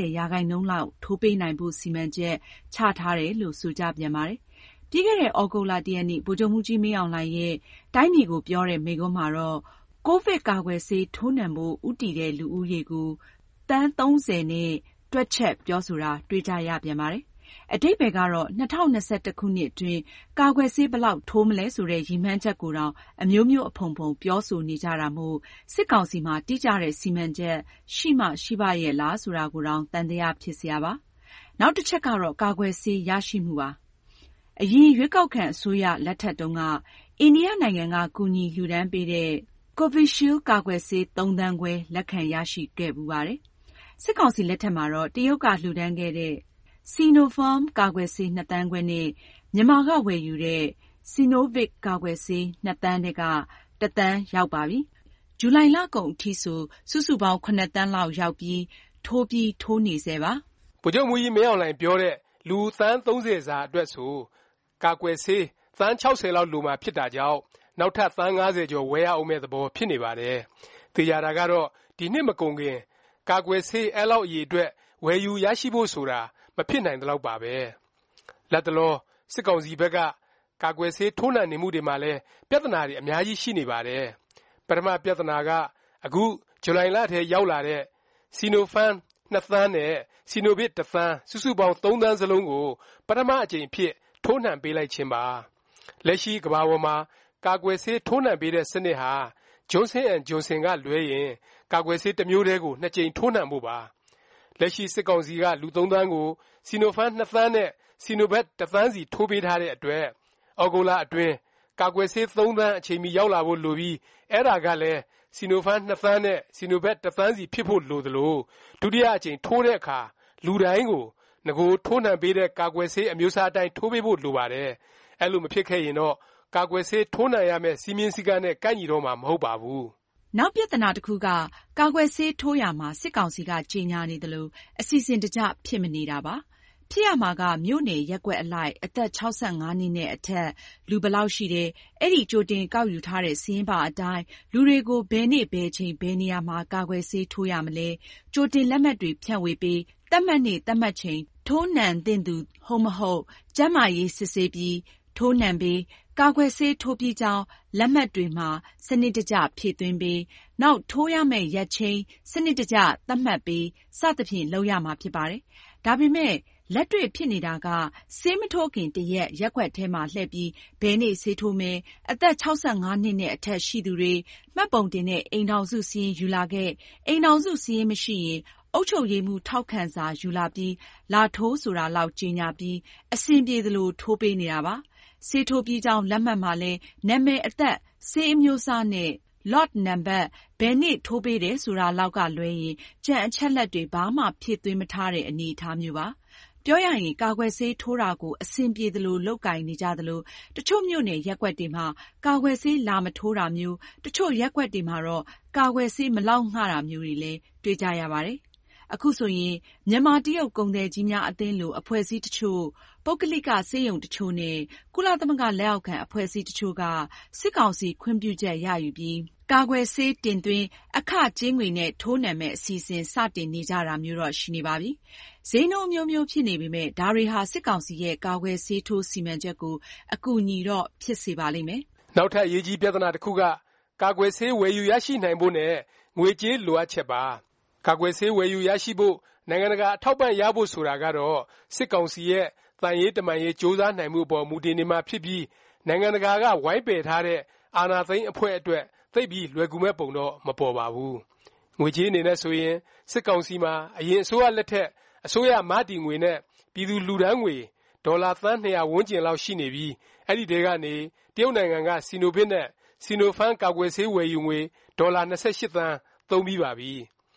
50% လောက်ထိုးပေးနိုင်ဖို့စီမံချက်ချထားတယ်လို့ဆိုကြပြန်ပါတယ်။ပြီးခဲ့တဲ့ဩဂုတ်လ 1 ရက်နေ့ဗိုလ်ချုပ်မှူးကြီးမင်းအောင်လှိုင်ရဲ့တိုင်းပြည်ကိုပြောတဲ့မိန့်ခွန်းမှာတော့ကိုဗစ်ကာကွယ်ဆေးထိုးနှံဖို့ဦးတည်တဲ့လူဦးရေကိုသန်း30နဲ့တွက်ချက်ပြောဆိုတာတွေ့ကြရပြန်ပါတယ်။အဓိပ္ပါယ်ကတော့2021ခုနှစ်အတွင်းကာကွယ်ဆေးဘယ်လောက်ထိုးမလဲဆိုတဲ့ရည်မှန်းချက်ကိုတောင်အမျိုးမျိုးအဖုံဖုံပြောဆိုနေကြတာမို့စစ်ကောင်စီမှာတိကျတဲ့စီမံချက်ရှိမှရှိပါရဲ့လားဆိုတာကိုတောင်သံသယဖြစ်စရာပါ။နောက်တစ်ချက်ကတော့ကာကွယ်ဆေးရရှိမှုပါ။အရင်ရွေးကောက်ခံအစိုးရလက်ထက်တုန်းကအိန္ဒိယနိုင်ငံကကူညီလှူဒါန်းပေးတဲ့ Covishield ကာကွယ်ဆေး3 သန်းခွဲလက်ခံရရှိခဲ့ပူပါတယ်။စစ်ကောင်စီလက်ထက်မှာတော့တရုတ်ကလှူဒါန်းခဲ့တဲ့ Sinopharm ကာကွယ်ဆေး2 သန်းခွဲနဲ့မြန်မာကဝယ်ယူတဲ့ Sinovac ကာကွယ်ဆေး2 သန်းထဲက1 သန်းရောက်ပါပြီ။ဇူလိုင်လကုန်အထိဆိုစုစုပေါင်း7 သန်းလောက်ရောက်ပြီးထိုးနေဆဲပါ။ဗိုလ်ချုပ်မှူးကြီးမင်းအောင်လှိုင်ပြောတဲ့လူသန်း30စာအတွက်ဆိုကာကွယ်ဆေးသန်း60လောက်လိုမှဖြစ်တာကြောင့်နောက်ထပ်သန်း50ကျော်ဝယ်ရအောင်မဲ့သဘောဖြစ်နေပါတယ်။သေချာတာကတော့ဒီနှစ်မကုန်ခင်ကာကွယ်ဆေးအဲ့လောက်အရေးအတွက်ဝယ်ယူရရှိဖို့ဆိုတာမဖြစ်နိုင်တော့ပါပဲ။လက်တလောစစ်ကောင်စီဘက်ကကာကွယ်ဆေးထိုးနှံနေမှုတွေမှာလည်းပြဿနာတွေအများကြီးရှိနေပါတယ်။ပထမပြဿနာကအခုဇူလိုင်လထဲရောက်လာတဲ့ Sinopharm 2 သန်းနဲ့ Sinovac 1 သန်းစုစုပေါင်း3 သန်းစလုံးကိုပထမအကြိမ်ဖြစ်ထိုးနှံပေးလိုက်ခြင်းပါ။လက်ရှိကမ္ဘာပေါ်မှာကာကွယ်ဆေးထိုးနှံပေးတဲ့စနစ်ဟာ Johnson & Johnson ကလွဲရင်ကာကွယ်ဆေးတစ်မျိုးတည်းကို2 ကြိမ်ထိုးနှံဖို့ပါ။လက်ရှိစစ်ကောင်စီကလူ3 သန်းကို Sinopharm 2 သန်းနဲ့ Sinovac 1 သန်းစီထိုးပေးထားတဲ့အတွက်ဩဂုတ်လအတွင်းကာကွယ်ဆေး3 သန်းအချိန်မီရောက်လာဖို့လိုပြီးအဲ့ဒါကလည်း Sinopharm 2 သန်းနဲ့ Sinovac 1 သန်းစီဖြစ်ဖို့လိုသလိုဒုတိယအကြိမ်ထိုးတဲ့အခါလူတိုင်းကိုငကိုထိုးနှံပေးတဲ့ကာကွယ်ဆေးအမျိုးအစားအတိုင်းထိုးပေးဖို့လိုပါတယ်။အဲ့လိုမဖြစ်ခဲ့ရင်တော့ကာကွယ်ဆေးထိုးနှံရမယ့်စီမင်းစည်းကမ်းနဲ့ကိုက်ညီတော့မှာမဟုတ်ပါဘူး။နောက်ပြဿနာတစ်ခုကကာကွယ်ဆေးထိုးရမှာစစ်ကောင်စီကကြေညာနေတယ်လို့အစီအစဉ်တကျဖြစ်မနေတာပါ။ဖြစ်ရမှာကမြို့နယ်ရက်ကွက်အလိုက်အသက်65နှစ်နဲ့အထက်လူဘယ်လောက်ရှိတယ်အဲ့ဒီကြိုတင်ကောက်ယူထားတဲ့စာရင်းပါအတိုင်းလူတွေကိုဘယ်နေ့ဘယ်ချိန်ဘယ်နေရာမှာကာကွယ်ဆေးထိုးရမလဲကြိုတင်လက်မှတ်တွေဖြန့်ဝေပေးသတ်မှတ်နေ့သတ်မှတ်ချိန်ထိုးနှံသင့်သူဟုတ်မဟုတ်ကျန်းမာရေးစစ်ဆေးပြီးထိုးနှံပေးကာကွယ်ဆေးထိုးပြီးကြောင်းလက်မှတ်တွေမှာစနစ်တကျဖြည့်သွင်းပေးနောက်ထိုးရမယ့်ရက်ချိန်စနစ်တကျသတ်မှတ်ပေးစသဖြင့်လုပ်ရမှာဖြစ်ပါတယ်။ဒါပေမဲ့လက်တွေ့ဖြစ်နေတာကဆေးမထိုးခင်တရက်ကွက်ထဲမှာလှည့်ပြီးဘယ်နေ့ဆေးထိုးမယ်အသက်65နှစ်နဲ့အထက်ရှိသူတွေမှတ်ပုံတင်တဲ့အိမ်ထောင်စုစာရင်းယူလာခဲ့အိမ်ထောင်စုစာရင်းမရှိရင်အုပ်ချုပ်ရေးမှူးထောက်ခံစာယူလာပြီးလာထိုးဆိုတာလောက်ကြေညာပြီးအဆင်ပြေသလိုထိုးပေးနေတာပါဆေးထိုးပြီးကြောင်းလက်မှတ်မှာလဲနာမည်အသက်ဆေးအမျိုးအစားနဲ့ lot နံပါတ်ဘယ်နေ့ထိုးပေးတယ်ဆိုတာလောက်ကလွဲရင်ကြံအချက်လက်တွေဘာမှဖြည့်သွင်းမထားတဲ့အနေအထားမျိုးပါပြောရရင်ကာကွယ်ဆေးထိုးတာကိုအဆင်ပြေသလိုလောက်ကင်နေကြသလိုတချို့မြို့နယ်ရက်ကွက်တွေမှာကာကွယ်ဆေးလာမထိုးတာမျိုးတချို့ရက်ကွက်တွေမှာတော့ကာကွယ်ဆေးမလောက်ငှတာမျိုးတွေလည်းတွေ့ကြရပါတယ်အခုဆိုရင်မြန်မာတရုတ်ကုန်သည်ကြီးများအသင်းလိုအဖွဲ့အစည်းတချို့ပုဂ္ဂလိကဆေးရုံတချို့နဲ့ကုလသမဂ္ဂလက်အောက်ခံအဖွဲ့အစည်းတချို့ကစစ်ကောင်စီခွင့်ပြုချက်ရယူပြီးကာကွယ်ဆေးတင်သွင်းအခကြေးငွေနဲ့ထိုးနှံမဲ့အစီအစဉ်စတင်နေကြတာမျိုးတော့ရှိနေပါပြီ။ဈေးနှုန်းမျိုးမျိုးဖြစ်နေပေမဲ့ဒါတွေဟာစစ်ကောင်စီရဲ့ကာကွယ်ဆေးထိုးစီမံချက်ကိုအကူအညီတော့ဖြစ်စေပါလိမ့်မယ်။နောက်ထပ်အရေးကြီးပြဿနာတစ်ခုကကာကွယ်ဆေးဝယ်ယူရရှိနိုင်ဖို့နဲ့ငွေကြေးလိုအပ်ချက်ပါ။ကာကွယ်ဆေးဝယ်ယူရရှိဖို့နိုင်ငံတကာအထောက်ပံ့ရဖို့ဆိုတာကတော့စစ်ကောင်စီရဲ့တန်ရေးတမန်ရေးစ조사နိုင်မှုအပေါ်မူတည်နေမှာဖြစ်ပြီးနိုင်ငံတကာကဝိုင်းပယ်ထားတဲ့အာဏာသိမ်းအဖွဲ့အတွက်သိပ်ပြီးလွယ်ကူမဲ့ပုံတော့မပေါ်ပါဘူးငွေကြေးအနေနဲ့ဆိုရင်စစ်ကောင်စီမှာအရင်အစိုးရလက်ထက်အစိုးရမတည်ငွေနဲ့ပြည်သူလူဒန်းငွေဒေါ်လာသန်း200ဝန်းကျင်လောက်ရှိနေပြီးအဲ့ဒီတဲကနေတရုတ်နိုင်ငံကစီနိုဗစ်နဲ့စီနိုဖန်ကာကွယ်ဆေးဝယ်ယူငွေဒေါ်လာ28သန်းသုံးပြီးပါပြီ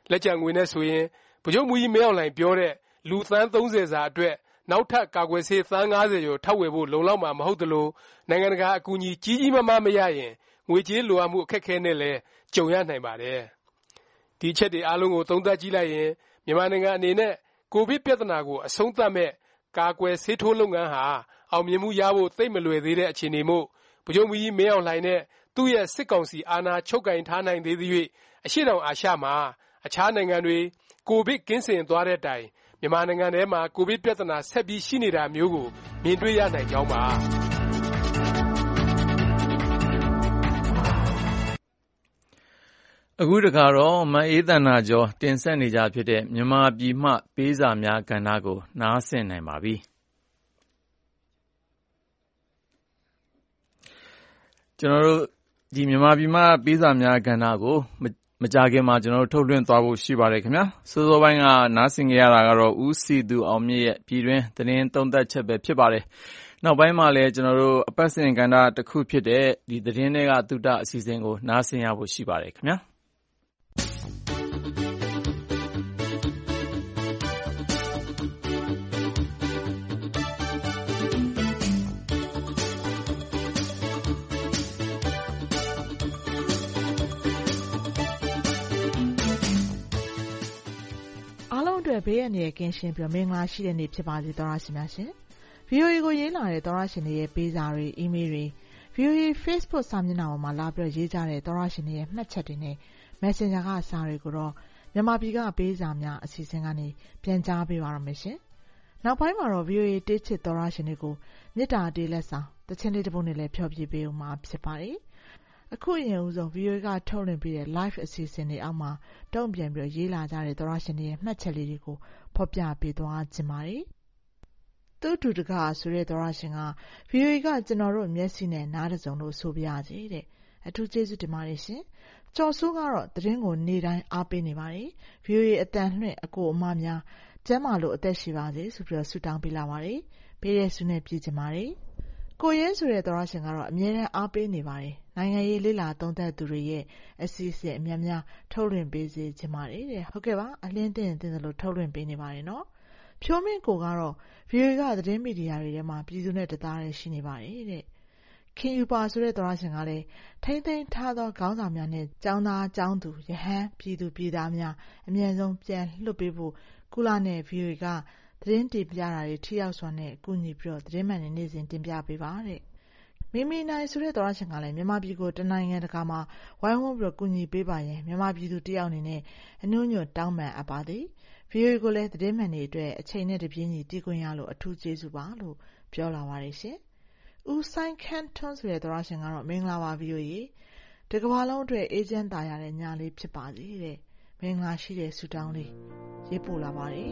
လက်ကျန်ငွေနဲ့ဆိုရင်ဗိုလ်ချုပ်မှူးကြီးမင်းအောင်လှိုင်ပြောတဲ့လူသန်း30စာအတွက်နောက်ထပ်ကာကွယ်ဆေးသန်း50ကျော်ထောက်ဝယ်ဖို့လုံလောက်မှာမဟုတ်သလိုနိုင်ငံတကာအကူအညီကြီးကြီးမားမားမရရင်ငွေကြေးလိုအပ်မှုအခက်အခဲနဲ့လည်းကြုံရနိုင်ပါတယ်။ဒီချက်တွေအားလုံးကိုသုံးသပ်ကြည့်လိုက်ရင်မြန်မာနိုင်ငံအနေနဲ့ကိုဗစ်ပြဿနာကိုအဆုံးသတ်မဲ့ကာကွယ်ဆေးထိုးလုပ်ငန်းဟာအောင်မြင်မှုရဖို့သိပ်မလွယ်သေးတဲ့အခြေအနေမို့ဗိုလ်ချုပ်မှူးကြီးမင်းအောင်လှိုင်နဲ့သူ့ရဲ့စစ်ကောင်စီအာဏာချုပ်ကိုင်ထားနိုင်သေးသည်၍အရှေ့တောင်အာရှမှာအခြားနိုင်ငံတွေကိုဗစ်ကင်းစင်သွားတဲ့တိုင်မြန်မာနိုင်ငံထဲမှာကိုဗစ်ပြဿနာဆက်ပြီးရှိနေတာမျိုးကိုမြင်တွေ့ရနိုင်ကြောင်းပါအခုတခါတော့မအေးသန္တာကျော်တင်ဆက်နေကြဖြစ်တဲ့မြန်မာပြည်မှပေးစာများကဏ္ဍကိုနားဆင်နိုင်ပါပြီကျွန်တော်တို့ဒီမြန်မာပြည်မှပေးစာများကဏ္ဍကိုမကြာခင်မှာကျွန်တော်တို့ထုတ်လွှင့်သွားဖို့ရှိပါတယ်ခင်ဗျာစောပိုင်းကနားဆင်ကြရတာကတော့ဦးစီသူအောင်မြင့်ရဲ့ပြည်တွင်းသတင်းသုံးသပ်ချက်ပဲဖြစ်ပါတယ်နောက်ပိုင်းမှာလည်းကျွန်တော်တို့အပတ်စဉ်ကဏ္ဍတစ်ခုဖြစ်တဲ့ဒီသတင်းတွေကသုတအစီအစဉ်ကိုနားဆင်ရဖို့ရှိပါတယ်ခင်ဗျာဘေးရန်ရဲ့ကင်းရှင်းပြီးမင်္ဂလာရှိတဲ့နေ့ဖြစ်ပါစေသောရရှိများရှင် VOA ကိုရေးလာတဲ့သောရရှင်တွေရဲ့ပေးစာတွေအီးမေးလ်တွေ VOA Facebook စာမျက်နှာပေါ်မှာလာပြီးရေးကြတဲ့သောရရှင်တွေရဲ့မှတ်ချက်တွေနဲ့ Messenger ကစာတွေကိုတော့မြန်မာပြည်ကပေးစာများအစီအစဉ်ကနေပြန်ကြားပေးပါရမယ်ရှင်နောက်ပိုင်းမှာတော့ VOA တေးချစ်သောရရှင်တွေကိုမေတ္တာတေးလက်ဆောင်တခြင်းလေးတစ်ပုဒ်နဲ့လည်းဖျော်ဖြေပေးဦးမှာဖြစ်ပါတယ်အခုအရင်ဦးဆုံး VOA ကထုတ်လွှင့်ပေးတဲ့ live အစီအစဉ်တွေအောက်မှာတုံ့ပြန်ပြီးရေးလာကြတဲ့သောရရှင်တွေရဲ့မှတ်ချက်လေးတွေကိုဖော်ပြပေးသွားခြင်းပါတယ်။သူ့တူတကားဆိုတဲ့သောရရှင်က VOA ကကျွန်တော်တို့မျက်စိနဲ့နားတစုံလို့ဆိုပြရစီတဲ့အထူးကျေးဇူးတင်ပါတယ်ရှင်။ကျော်စိုးကတော့သတင်းကိုနေ့တိုင်းအားပေးနေပါတယ်။ VOA အတန်လွှင့်အကိုအမများကျမ်းမာလို့အသက်ရှိပါစေဆိုပြီးဆုတောင်းပေးလာပါတယ်။ပေးတဲ့ဆုနဲ့ပြည့်ချင်ပါတယ်။ကိုရဲဆိုတဲ့သောရရှင်ကတော့အမြဲတမ်းအားပေးနေပါတယ်။နိုင်ငံရေးလေ့လာသုံးသပ်သူတွေရဲ့အစီအစဉ်အများများထုတ်လွှင့်ပေးစေချင်ပါတယ်တဲ့။ဟုတ်ကဲ့ပါအလင်းတင်တယ်လို့ထုတ်လွှင့်ပေးနေပါတယ်နော်။ဖြိုးမင်းကိုကတော့ VOA ကသတင်းမီဒီယာတွေထဲမှာပြည်သူနဲ့တသားတည်းရှိနေပါတယ်တဲ့။ခင်ယူပါဆိုတဲ့သောရရှင်ကလည်းထိမ့်သိမ်းထားသောခေါင်းဆောင်များနဲ့ចောင်းသားចောင်းသူရဟန်းပြည်သူပြည်သားများအမြန်ဆုံးပြန်လွှတ်ပေးဖို့ကုလနဲ့ VOA ကသတင်းတင်ပြတာတွေထိရောက်စွာနဲ့ကူညီပြီးသတင်းမှန်တွေနေ့စဉ်တင်ပြပေးပါတဲ့မိမိနိုင်ဆိုတဲ့သောရရှင်ကလည်းမြန်မာပြည်ကိုတနိုင်ငံတကာမှာဝိုင်းဝန်းပြီးကူညီပေးပါရင်မြန်မာပြည်သူတယောက်အနေနဲ့အနှုံညွတ်တောင်းပန်အပ်ပါသည် VOA ကိုလည်းသတင်းမှန်တွေအတွက်အချိန်နဲ့တပြေးညီတည်ခွင့်ရလို့အထူးကျေးဇူးပါလို့ပြောလာပါတယ်ရှင်ဦးဆိုင်ခန့်ထွန်းဆိုတဲ့သောရရှင်ကတော့မင်္ဂလာပါ VOA တကမ္ဘာလုံးအတွက်အေဂျင့်တာရတဲ့ညလေးဖြစ်ပါစေတဲ့မင်္ဂလာရှိတဲ့ဆုတောင်းလေးရေးပို့လာပါတယ်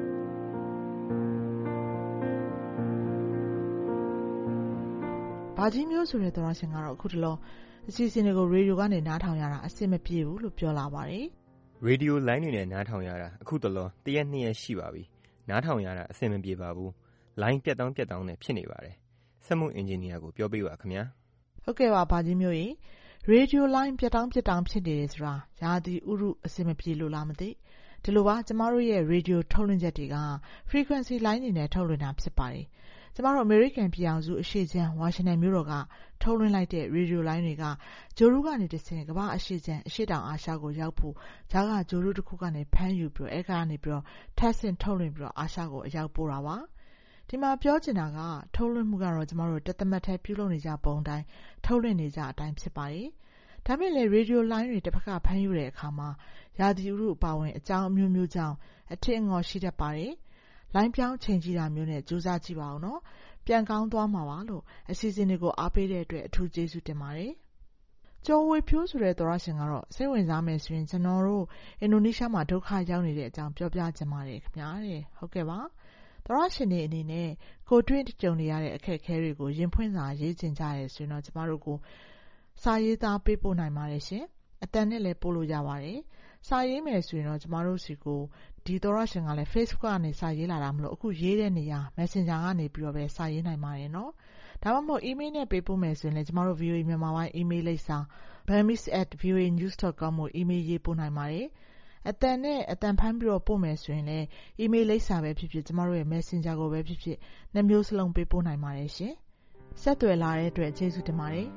ဘာကြီးမျိုးဆိုတဲ့သောရရှင်ကတော့အခုတလောအစီအစဉ်တွေကိုရေဒီယိုကနေနားထောင်ရတာအဆင်မပြေဘူးလို့ပြောလာပါတယ်။ရေဒီယိုလိုင်းတွေနဲ့နားထောင်ရတာအခုတလောတစ်ရက်နှစ်ရက်ရှိပါပြီ။နားထောင်ရတာအဆင်မပြေပါဘူး။လိုင်းပြတ်တောင်းနဲ့ဖြစ်နေပါတယ်။စက်မှုအင်ဂျင်နီယာကိုပြောပေးပါခင်ဗျာ။ဟုတ်ကဲ့ပါဘာကြီးမျိုးရေရေဒီယိုလိုင်းပြတ်တောင်းဖြစ်နေတယ်ဆိုတာရာသီဥတုအဆင်မပြေလို့လားမသိ။ဒီလိုပါကျမတို့ရဲ့ရေဒီယိုထုတ်လွှင့်ချက်တွေက frequency လိုင်းတွေနဲ့ထုတ်လွှင့်တာဖြစ်ပါတယ်။ကျမတို့အမေရိကန်ပြည်အောင်စုအရှေ့ခြမ်းဝါရှင်တန်မြို့တော်ကထုတ်လွှင့်လိုက်တဲ့ရေဒီယိုလိုင်းတွေကဂျိုရူကနေတဆင့်ကမ္ဘာအရှေ့ခြမ်းအရှေ့တောင်အာရှကိုရောက်ဖို့ဂျာကဂျိုရူတစ်ခုကနေဖမ်းယူပြီးအဲ့ကနေပြီးထပ်ဆင့်ထုတ်လွှင့်ပြီးအာရှကိုအရောက်ပို့တာပါဒီမှာပြောချင်တာကထုတ်လွှင့်မှုကတော့ကျမတို့တသက်မတ်ထဲပြုလုပ်နေကြပုံတိုင်းထုတ်လွှင့်နေကြအတိုင်းဖြစ်ပါတယ်ဒါပေမဲ့လေရေဒီယိုလိုင်းတွေတစ်ဖက်ကဖမ်းယူတဲ့အခါမှာရာသီဥတုအပါဝင်အကြောင်းအမျိုးမျိုးကြောင့်အထစ်အငေါ်ရှိတတ်ပါတယ်လိုင်းပြောင်းချိန်ကြည့်တာမျိုးနဲ့စူးစမ်းကြည့်ပါဦးနော်ပြန်ကောင်းသွားမှာပါလို့အစီအစဉ်တွေကိုအားပေးတဲ့အတွက်အထူးကျေးဇူးတင်ပါတယ်ကျော်ဝေဖြိုးဆိုတဲ့သောရရှင်ကတော့စိတ်ဝင်စားမယ်ဆိုရင်ကျွန်တော်တို့အင်ဒိုနီးရှားမှာဒုက္ခရောက်နေတဲ့အကြောင်းပြောပြချင်ပါတယ်ခင်ဗျာတဲ့ဟုတ်ကဲ့ပါသောရရှင်တွေအနေနဲ့ကိုတွေ့ကြုံနေရတဲ့အခက်အခဲတွေကိုရင်ဖွင့်စာရေးချင်ကြရဲဆိုရင်တော့ကျမတို့ကိုစာရေးသားပေးပို့နိုင်ပါတယ်ရှင်အတန်နဲ့လည်းပို့လို့ရပါတယ်စာရေးမယ်ဆိုရင်တော့ကျမတို့စီကိုဒီသောရရှင်ကလည်း Facebook ကနေစာရေးလာတာမလို့အခုရေးတဲ့နေရာ Messenger ကနေပြီးတော့ပဲစာရေးနိုင်ပါတယ်နော်ဒါမှမဟုတ် email နဲ့ပေးပို့မယ်ဆိုရင်လည်းကျမတို့ VOA မြန်မာပိုင်း email လိပ်စာ burmese@voanews.com ကို email ရေးပို့နိုင်ပါတယ်အတန်နဲ့အတန်ဖမ်းပြီးတော့ပို့မယ်ဆိုရင်လည်း email လိပ်စာပဲဖြစ်ဖြစ်ကျမတို့ရဲ့ Messenger ကိုပဲဖြစ်ဖြစ်နှစ်မျိုးစလုံးပေးပို့နိုင်ပါတယ်ရှင်ဆက်သွယ်လာတဲ့အတွက်ကျေးဇူးတင်ပါတယ်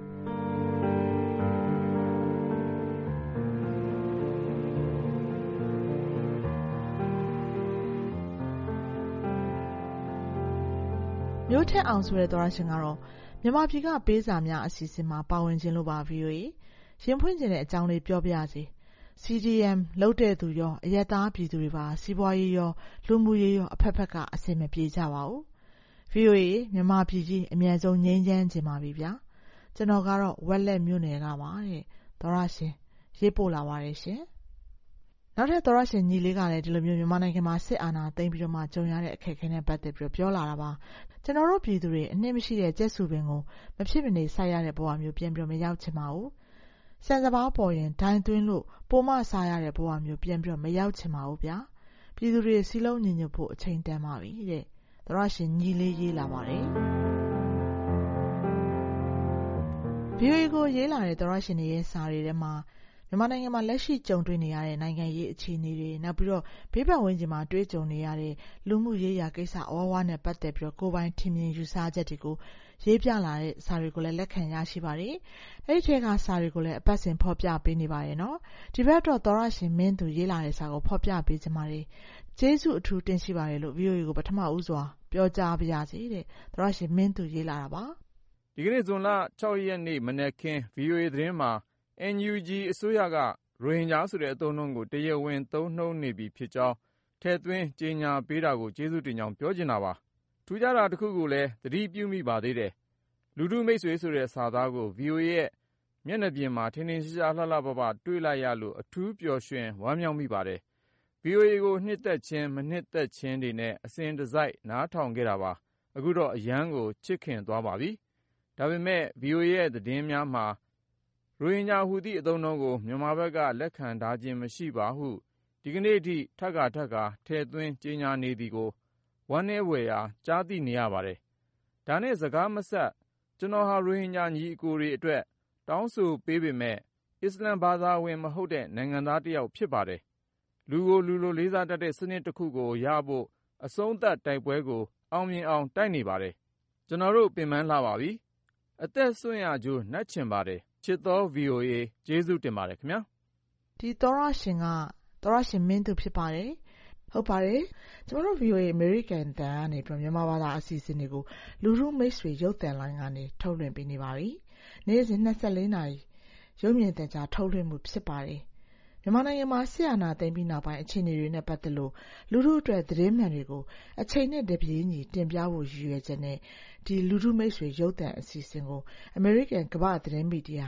မျိုးထက်အောင်ဆိုတဲ့သောရရှင်ကတော့မြန်မာပြည်ကပေးစာများအစီအစဉ်မှာပါဝင်ခြင်းလို့ပါ VOA ရင်ဖွင့်ခြင်းတဲ့အကြောင်းလေးပြောပြရစီ CDM လုပ်တဲ့သူရောအရက်သားပြည်သူတွေပါစီးပွားရေးရောလူမှုရေးရောအဖက်ဖက်ကအဆင်မပြေကြပါဘူး VOA မြန်မာပြည်ကြီးအမြန်ဆုံးငြိမ်းချမ်းခြင်းပါပြီဗျာကျွန်တော်ကတော့ဝက်လက်မြို့နယ်ကပါတဲ့သောရရှင်ရေးပို့လာပါတယ်ရှင်နောက်ထပ်သောရရှင်ညီလေးကလည်းဒီလိုမျိုးမြန်မာနိုင်ငံမှာစစ်အာဏာသိမ်းပြီးတော့မှကြုံရတဲ့အခက်အခဲနဲ့ပတ်သက်ပြီးပြောလာတာပါကျွန်တော်တို့ပြည်သူတွေအနှစ်မရှိတဲ့ကျက်စုပင်ကိုမဖြစ်မနေစိုက်ရတဲ့ဘဝမျိုးပြန်ပြီးမရောက်ချင်ပါဘူးစံစဘာပေါ်ရင်ဒိုင်းသွင်းလို့ပိုမစားရတဲ့ဘဝမျိုးပြန်ပြီးမရောက်ချင်ပါဘူးဗျာပြည်သူတွေစီလုံးညီညွတ်ဖို့အချိန်တန်ပါပြီတဲ့သောရရှင်ညီလေးရေးလာပါတယ် VOA ကိုရေးလာတဲ့သောရရှင်တွေရဲ့စာတွေထဲမှာမြန်မာနိုင်ငံမှာလက်ရှိကြုံတွေ့နေရတဲ့နိုင်ငံရေးအခြေအနေတွေနောက်ပြီးတော့ဘေးပတ်ဝန်းကျင်မှာတွေ့ကြုံနေရတဲ့လူမှုရေးရာကိစ္စအဝဝနဲ့ပတ်သက်ပြီးတော့ကိုယ်ပိုင်ထင်မြင်ယူဆချက်တွေကိုရေးပြလာတဲ့စာတွေကိုလည်းလက်ခံရရှိပါတယ်။အဲဒီထဲကစာတွေကိုလည်းအပတ်စဉ်ဖော်ပြပေးနေပါတယ်နော်။ဒီဘက်တော့သောရရှင်မင်းသူရေးလာတဲ့စာကိုဖော်ပြပေးချင်ပါတယ်။ကျေးဇူးအထူးတင်ရှိပါတယ်လို့ VOA ကိုပထမဦးစွာပြောကြားပါရစေတဲ့။သောရရှင်မင်းသူရေးလာတာပါ။ဒီကနေ့ဇွန်လ6ရက်နေ့မနက်ခင်း VOA သတင်းမှာNUG အစိုးရကရိုဟင်ဂျာဆိုတဲ့အသုံးအနှုန်းကိုတရားဝင်သုံးနှုန်းနေပြီဖြစ်ကြောင်းထည့်သွင်းကြေညာပေးတာကိုကျေးဇူးတင်ကြောင်းပြောချင်တာပါ။ထူးခြားတာတစ်ခုကိုလည်းသတိပြုမိပါသေးတယ်။လူထုမိတ်ဆွေဆိုတဲ့စာသားကို VOA ရဲ့မျက်နှာပြင်မှာထင်ထင်ရှားရှားလှလှပပတွေ့လိုက်ရလို့အထူးပျော်ရွှင်ဝမ်းမြောက်မိပါတယ်။ VOA ကိုနှစ်သက်ခြင်းမနှစ်သက်ခြင်းတွေနဲ့အစဉ်တစိုက်နားထောင်ခဲ့တာပါ။အခုတော့အရန်ကိုချစ်ခင်သွားပါပြီ။ဒါပေမဲ့ VOA ရဲ့သတင်းများမှာရိုဟင်ဂျာဟူသည့်အသုံးအနှုန်းကိုမြန်မာဘက်ကလက်ခံထားခြင်းမရှိပါဟုဒီကနေ့အထိထပ်ခါထပ်ခါထည့်သွင်းကြေညာနေသည်ကိုဝမ်းနည်းဖွယ်ရာကြားသိနေရပါတယ်။ဒါနဲ့စကားမဆက်ကျွန်တော်ဟာရိုဟင်ဂျာညီအကိုတွေအတွက်တောင်းဆိုပေးပေမဲ့အစ္စလမ်ဘာသာဝင်မဟုတ်တဲ့နိုင်ငံသားတစ်ယောက်ဖြစ်ပါတယ်။လူကိုလူလိုလေးစားတတ်တဲ့စနစ်တစ်ခုကိုရဖို့အဆုံးသတ်တိုက်ပွဲကိုအောင်မြင်အောင်တိုက်နေပါတယ်။ကျွန်တော်တို့ပင်ပန်းလှပါပြီ။အသက်စွန့်ရကြိုးနှက်ချင်ပါတယ်ချစ်သော VOA ကျေးဇူးတင်ပါတယ်ခင်ဗျာဒီသောရရှင်ကသောရရှင်မင်းသူဖြစ်ပါတယ်ဟုတ်ပါတယ်ကျွန်တော်တို့ VOA American တန်ကနေပြီးမြန်မာဘာသာအစီအစဉ်တွေကိုလူထုမိတ်ဆွေရုပ်သံလိုင်းကနေထုတ်လွှင့်ပေးနေပါပြီနေ့စဉ်24နာရီရုပ်မြင်သံကြားထုတ်လွှင့်မှုဖြစ်ပါတယ်မြန်မာနိုင်ငံမှာဆရာနာသိမ်းပြီးနောက်ပိုင်းအခြေအနေတွေနဲ့ပတ်သက်လို့လူထုအတွက်သတင်းမှန်တွေကိုအချိန်နဲ့တပြေးညီတင်ပြဖို့ရည်ရွယ်ချက်နဲ့ဒီလူထုမိတ်ဆွေရုပ်သံအစီအစဉ်ကို American ကမ္ဘာသတင်းမီဒီယာ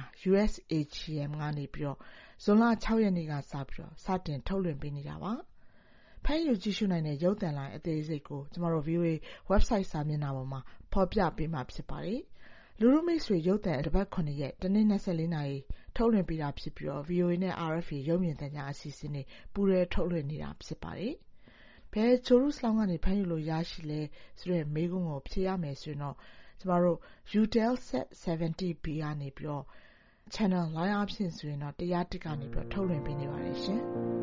USAGM ကနေပြီးတော့ဇွန်လ6ရက်နေ့ကစပြီးတော့စတင်ထုတ်လွှင့်ပေးနေတာပါဖမ်းယူကြည့်ရှုနိုင်တဲ့ရုပ်သံလိုင်းအသေးစိတ်ကိုကျွန်တော်တို့ VOA website စာမျက်နှာပေါ်မှာဖော်ပြပေးမှာဖြစ်ပါတယ်လူထုမိတ်ဆွေရုပ်သံတစ်ပတ်9ရက်တနေ့24နာရီထုတ်လွှင့်ပေးတာဖြစ်ပြီးတော့ VOA နဲ့ RFA ရုပ်မြင်သံကြားအစီအစဉ်တွေပူးရဲထုတ်လွှင့်နေတာဖြစ်ပါတယ်ဘယ်ဂျေရုဆလမ်ကနေဖမ်းယူလို့ရရှိလဲဆိုတဲ့မေးခွန်းကိုဖြေရမယ်ဆိုရင်တော့ကျမတို့ Utelsat 70B ကနေပြီးတော့ channel လိုင်းအဖြစ်ဆိုရင်တော့101ကနေပြီးတော့ထုတ်လွှင့်ပေးနေပါတယ်ရှင်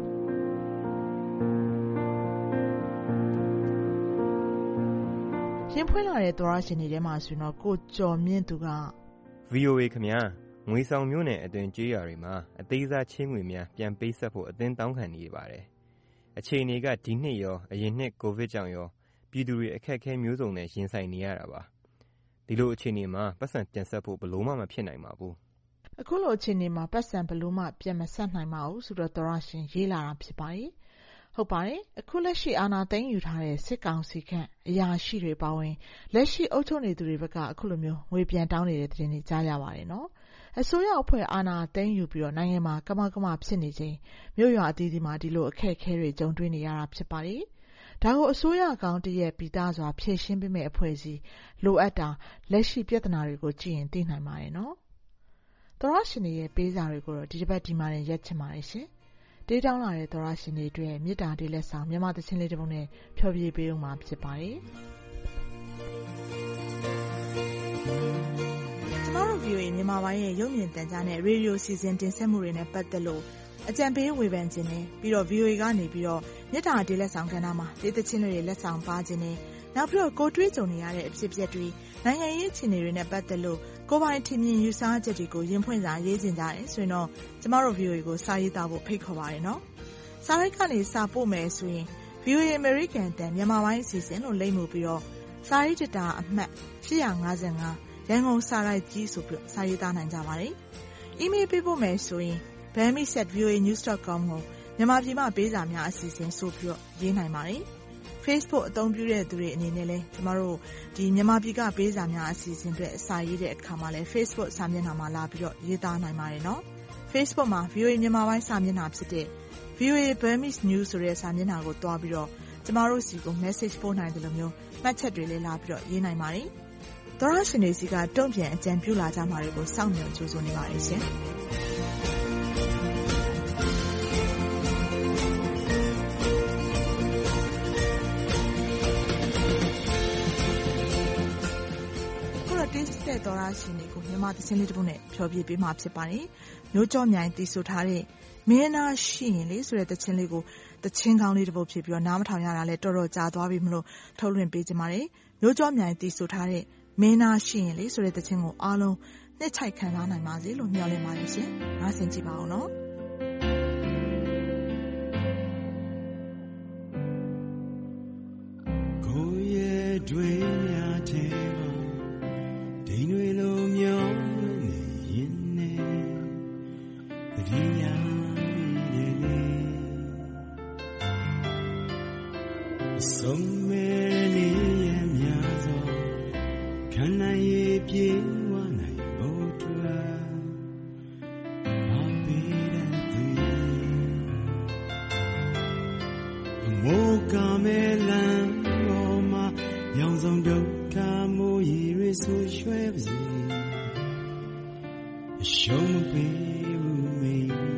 ရင်ဖွင့်လာတဲ့သောရရှင်တွေထဲမှာဆိုရင်တော့ကိုကျော်မြင့်သူက VOA ခင်ဗျာငွေဆောင်မျိုးနဲ့အတွင်ကြေးရွာတွေမှာအသေးစားချင်းငွေများပြန်ပေးဆက်ဖို့အသင်းတောင်းခံနေပါတယ်အခြေအနေကဒီနှစ်ရောအရင်နှစ်ကိုဗစ်ကြောင့်ရောပြည်သူတွေအခက်အခဲမျိုးစုံနဲ့ရင်ဆိုင်နေရတာပါဒီလိုအခြေအနေမှာပတ်စံပြန်ဆက်ဖို့ဘလို့မှမဖြစ်နိုင်ပါဘူးအခုလိုအခြေအနေမှာပတ်စံဘလို့မှပြန်မဆက်နိုင်ပါဘူးဆိုတော့သောရရှင်ရေးလာတာဖြစ်ပါတယ်ဟုတ်ပါတယ်အခုလက်ရှိအာဏာသိမ်းယူထားတဲ့စစ်ကောင်စီခန့်အရာရှိတွေပါဝင်လက်ရှိအုပ်ချုပ်နေသူတွေဘက်ကအခုလိုမျိုးငွေပြန်တောင်းနေတဲ့သတင်းတွေကြားရပါတယ်နော်အစိုးရအဖွဲ့အာဏာသိမ်းယူပြီးတော့နိုင်ငံမှာကမကမဖြစ်နေချိန်မြို့ရွာအသီးသီးမှာဒီလိုအခက်အခဲတွေကြုံတွေ့နေရတာဖြစ်ပါတယ်ဒါကိုအစိုးရကောင်းတရဲ့ပြည်သားစွာဖြည့်ရှင်းပေးမဲ့အဖွဲ့အစည်းလိုအပ်တာလက်ရှိပြဿနာတွေကိုကြည့်ရင်သိနိုင်ပါတယ်နော်သောရရှင်တွေရဲ့ပေးစာတွေကိုတော့ဒီတစ်ပတ်ဒီမှာရင်ရက်ချင်ပါတယ်ရှင်တေးတောင်းလာတဲ့သောရရှင်တွေအတွက်မေတ္တာတေးလက်ဆောင်မြန်မာသချင်းလေးတစ်ပုဒ်နဲ့ဖျော်ဖြေပေးဦးမှာဖြစ်ပါတယ်ကျမတို့ VOA မြန်မာပိုင်းရဲ့ရုပ်မြင်သံကြားနဲ့ရေဒီယိုစီစဉ်တင်ဆက်မှုတွေနဲ့ပတ်သက်လို့အကြံပေးဝေဖန်ခြင်းနဲ့ပြီးတော့ VOA ကနေပြီးတော့မြတ်တာဒေးလက်ဆောင်ကဏ္ဍမှာဒေသချင်းတွေလက်ဆောင်ပါခြင်းနဲ့နောက်ပြီးတော့ကိုတွေးကြုံနေရတဲ့အဖြစ်အပျက်တွေနိုင်ငံရေးအခြေအနေတွေနဲ့ပတ်သက်လို့ကိုယ်ပိုင်ထင်မြင်ယူဆချက်တွေကိုရင်ဖွင့်စာရေးခြင်းကြတယ်ဆိုရင်တော့ကျမတို့ VOA ကိုစာရေးသားဖို့ဖိတ်ခေါ်ပါတယ်နော်။စာရိုက်ကနေစာပို့မယ်ဆိုရင် VOA American တန်မြန်မာပိုင်းအစီအစဉ်လို့လိမ့်မှုပြီးတော့စာရေးတတာအမှတ်855ရန်ကုန်စာရိုက်ကြီးဆိုပြီးစာရေးသားနိုင်ကြပါတယ်။ email ပေးဖို့မယ်ဆိုရင်bami@voanews.com ကိုမြန်မာပြည်မှာပေးစာများအစီအစဉ်ဆိုပြီးရေးနိုင်ပါတယ်။ Facebook အသုံးပြုတဲ့သူတွေအနေနဲ့လည်းကျမတို့ဒီမြန်မာပြည်ကပေးစာများအစီအစဉ်တွေစာရေးတဲ့အခါမှာလည်း Facebook စာမျက်နှာမှာလာပြီးတော့ရေးသားနိုင်ပါတယ်နော်။ Facebook မှာ VOA မြန်မာပိုင်းစာမျက်နှာဖြစ်တဲ့ VOA Burmese News ဆိုတဲ့စာမျက်နှာကိုတွားပြီးတော့ကျမတို့စီကို message ပို့နိုင်တယ်လို့မျိုးမှတ်ချက်တွေလည်းလာပြီးတော့ရေးနိုင်ပါတယ်။သောရရှင်တွေစီကတုံ့ပြန်အကြံပြုလာကြမှာတွေကိုစောင့်မျှော်ကြိုးစားနေပါတယ်ရှင်။တဲ့သောရရှင်တွေကိုမြန်မာသင်းလေးတစ်ပုဒ်နဲ့ဖြောပြပေးမှာဖြစ်ပါတယ်။မျိုးကြောမြိုင်တီးဆိုထားတဲ့မင်းနာရှိရင်လေဆိုတဲ့သင်းလေးကိုသင်းကောင်းလေးတစ်ပုဒ်ဖြစ်ပြီးတော့နားမထောင်ရတာလဲတော်တော်ကြာသွားပြီမလို့ထုတ်လွှင့်ပေးကြပါတယ်။မျိုးကြောမြိုင်တီးဆိုထားတဲ့မင်းနာရှိရင်လေဆိုတဲ့သင်းကိုအားလုံးနှစ်ချိုက်ခံစားနိုင်ပါစေလို့မျှော်လင့်ပါတယ်ရှင်။နားဆင်ကြည့်ပါဦးနော်။ကိုရဲ့တွေးများတဲ့ဒိန်တွေလိုမျောနေရင်နဲ့တတိယနေလေအဆုံးမဲနေရများစွာခန္ဓာရဲ့ပြေဝနိုင်ဖို့တွေ့ဘာပေးတဲ့သူရဲ့မိုးကမဲလမ်းပေါ်မှာရောင်စုံဒုက္ခမိုးရီတွေဆိုရွှဲပါစေအရှုံးမပေးဘူးမေ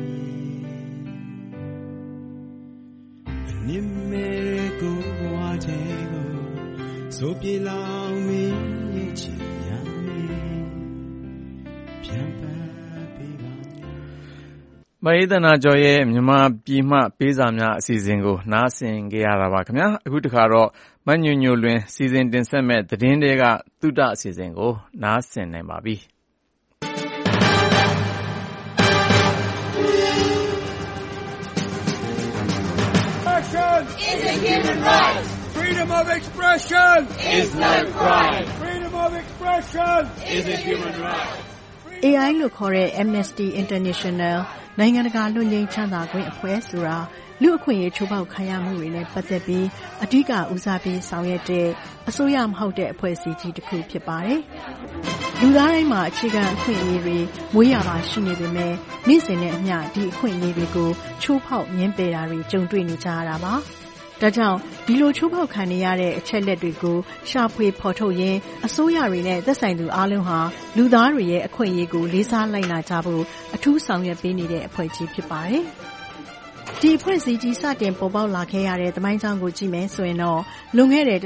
အနစ်မဲ့ကိုဘဝတဲ့ကိုဆိုပြေလောင်မင်းရဲ့ချစ်ရမယ်ပြန်ပတ်ပေးပါမဟိသနာကျော်ရဲ့မြန်မာပြည်မှပေးစာများအစီအစဉ်ကိုနားဆင်ကြရတာပါခင်ဗျာအခုတခါတော့မညွညွလွင်စီစဉ်တင်ဆက်မဲ့သတင်းတွေကသုတအစီအစဉ်ကိုနားဆင်နိုင်ပါပြီ။ Is a human right. Freedom of expression is no crime. Freedom of expression is a human right. AI လို့ခေါ်တဲ့ Amnesty International နိုင်ငံတကာလွတ်ငြိမ်းချမ်းသာခွင့်အဖွဲ့ဆိုတာလူအခွင့်အရေးချိုးဖောက်ခံရမှုတွေနဲ့ပတ်သက်ပြီးအဓိကဦးစားပေးဆောင်ရွက်တဲ့အစိုးရမဟုတ်တဲ့အဖွဲ့အစည်းကြီးတစ်ခုဖြစ်ပါတယ်။လူသားတိုင်းမှာအခြေခံအခွင့်အရေးတွေမွေးရပါရှိနေပေမဲ့နေ့စဉ်နဲ့အမျှဒီအခွင့်အရေးတွေကိုချိုးဖောက်ငြင်းပယ်တာတွေကြုံတွေ့နေကြရတာပါ။ဒါကြောင့်ဒီလိုချိုးဖောက်ခံနေရတဲ့အချက်လက်တွေကိုရှာဖွေဖော်ထုတ်ရင်းအစိုးရတွေနဲ့သက်ဆိုင်သူအားလုံးဟာလူသားတွေရဲ့အခွင့်အရေးကိုလေးစားလိုက်နာကြဖို့အထူးဆောင်ရွက်ပေးနေတဲ့အဖွဲ့ကြီးဖြစ်ပါတယ်။ဒီအဖွဲ့အစည်းကြီးစတင်ပေါ်ပေါက်လာခဲ့ရတဲ့သမိုင်းကြောင်းကိုကြည့်မယ်ဆိုရင်တော့လွန်ခဲ့တဲ့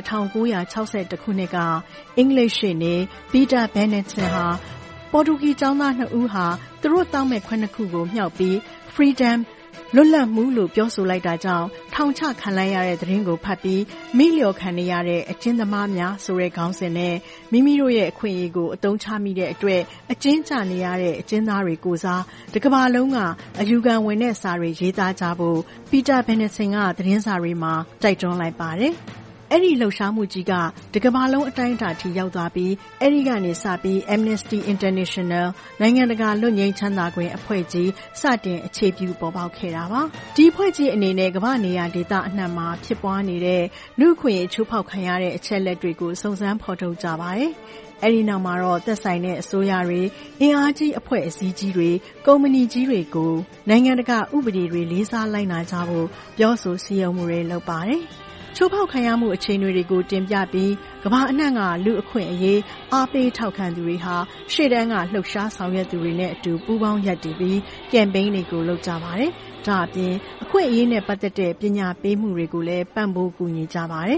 1962ခုနှစ်ကအင်္ဂလိပ်ရှေ့နေပီတာဘန်နက်ဆန်ဟာပေါ်တူဂီကျောင်းသား2ဦးဟာသူတို့တောင်းမဲ့ခွန်း2ခုကိုမြှောက်ပြီး freedom လွတ်လပ်မှုလို့ပြောဆိုလိုက်တာကြောင့်ထောင်ချခံလိုက်ရတဲ့သတင်းကိုဖတ်ပြီးမိလျော်ခံနေရတဲ့အကျဉ်းသမားများဆိုတဲ့ခေါင်းစဉ်နဲ့မိမိတို့ရဲ့အခွင့်အရေးကိုအသုံးချမိတဲ့အတွက်အကျဉ်းချနေရတဲ့အကျဉ်းသားတွေကိုစားတစ်ကမ္ဘာလုံးကအယူခံဝင်တဲ့စာတွေရေးသားကြဖို့ပီတာဘန်နက်ဆန်ကသတင်းစာတွေမှာတိုက်တွန်းလိုက်ပါတယ်။အဲ့ဒီလှုပ်ရှားမှုကြီးကတစ်ကမ္ဘာလုံးအတိုင်းအတာထိရောက်သွားပြီးအဲ့ဒီကနေစပြီး Amnesty International နိုင်ငံတကာလွတ်ငြိမ်းချမ်းသာခွင့်အဖွဲ့ကြီးစတင်အခြေပြုပေါ်ပေါက်ခဲ့တာပါဒီအဖွဲ့ကြီးအနေနဲ့ကမ္ဘာနေရာဒေသအနှံ့မှာဖြစ်ပွားနေတဲ့လူ့အခွင့်အရေးချိုးဖောက်ခံရတဲ့အချက်လက်တွေကိုစုံစမ်းဖော်ထုတ်ကြပါတယ်အဲ့ဒီနောက်မှာတော့သက်ဆိုင်တဲ့အစိုးရတွေအင်အားကြီးအဖွဲ့အစည်းကြီးတွေကုမ္ပဏီကြီးတွေကိုနိုင်ငံတကာဥပဒေတွေလေးစားလိုက်နာကြဖို့ပြောဆိုစည်းရုံးမှုတွေလုပ်ပါတယ်ချိုးဖောက်ခံရမှုအခြေအနေတွေကိုတင်ပြပြီးကမ္ဘာအနှံ့ကလူအခွင့်အရေးအားပေးထောက်ခံသူတွေဟာရှေ့တန်းကလှုပ်ရှားဆောင်ရွက်သူတွေနဲ့အတူပူးပေါင်းရပ်တည်ပြီးကမ်ပိန်းတွေကိုလုပ်ကြပါတယ်။ဒါအပြင်အခွင့်အရေးနဲ့ပတ်သက်တဲ့ပညာပေးမှုတွေကိုလည်းပံ့ပိုးကူညီကြပါတယ်။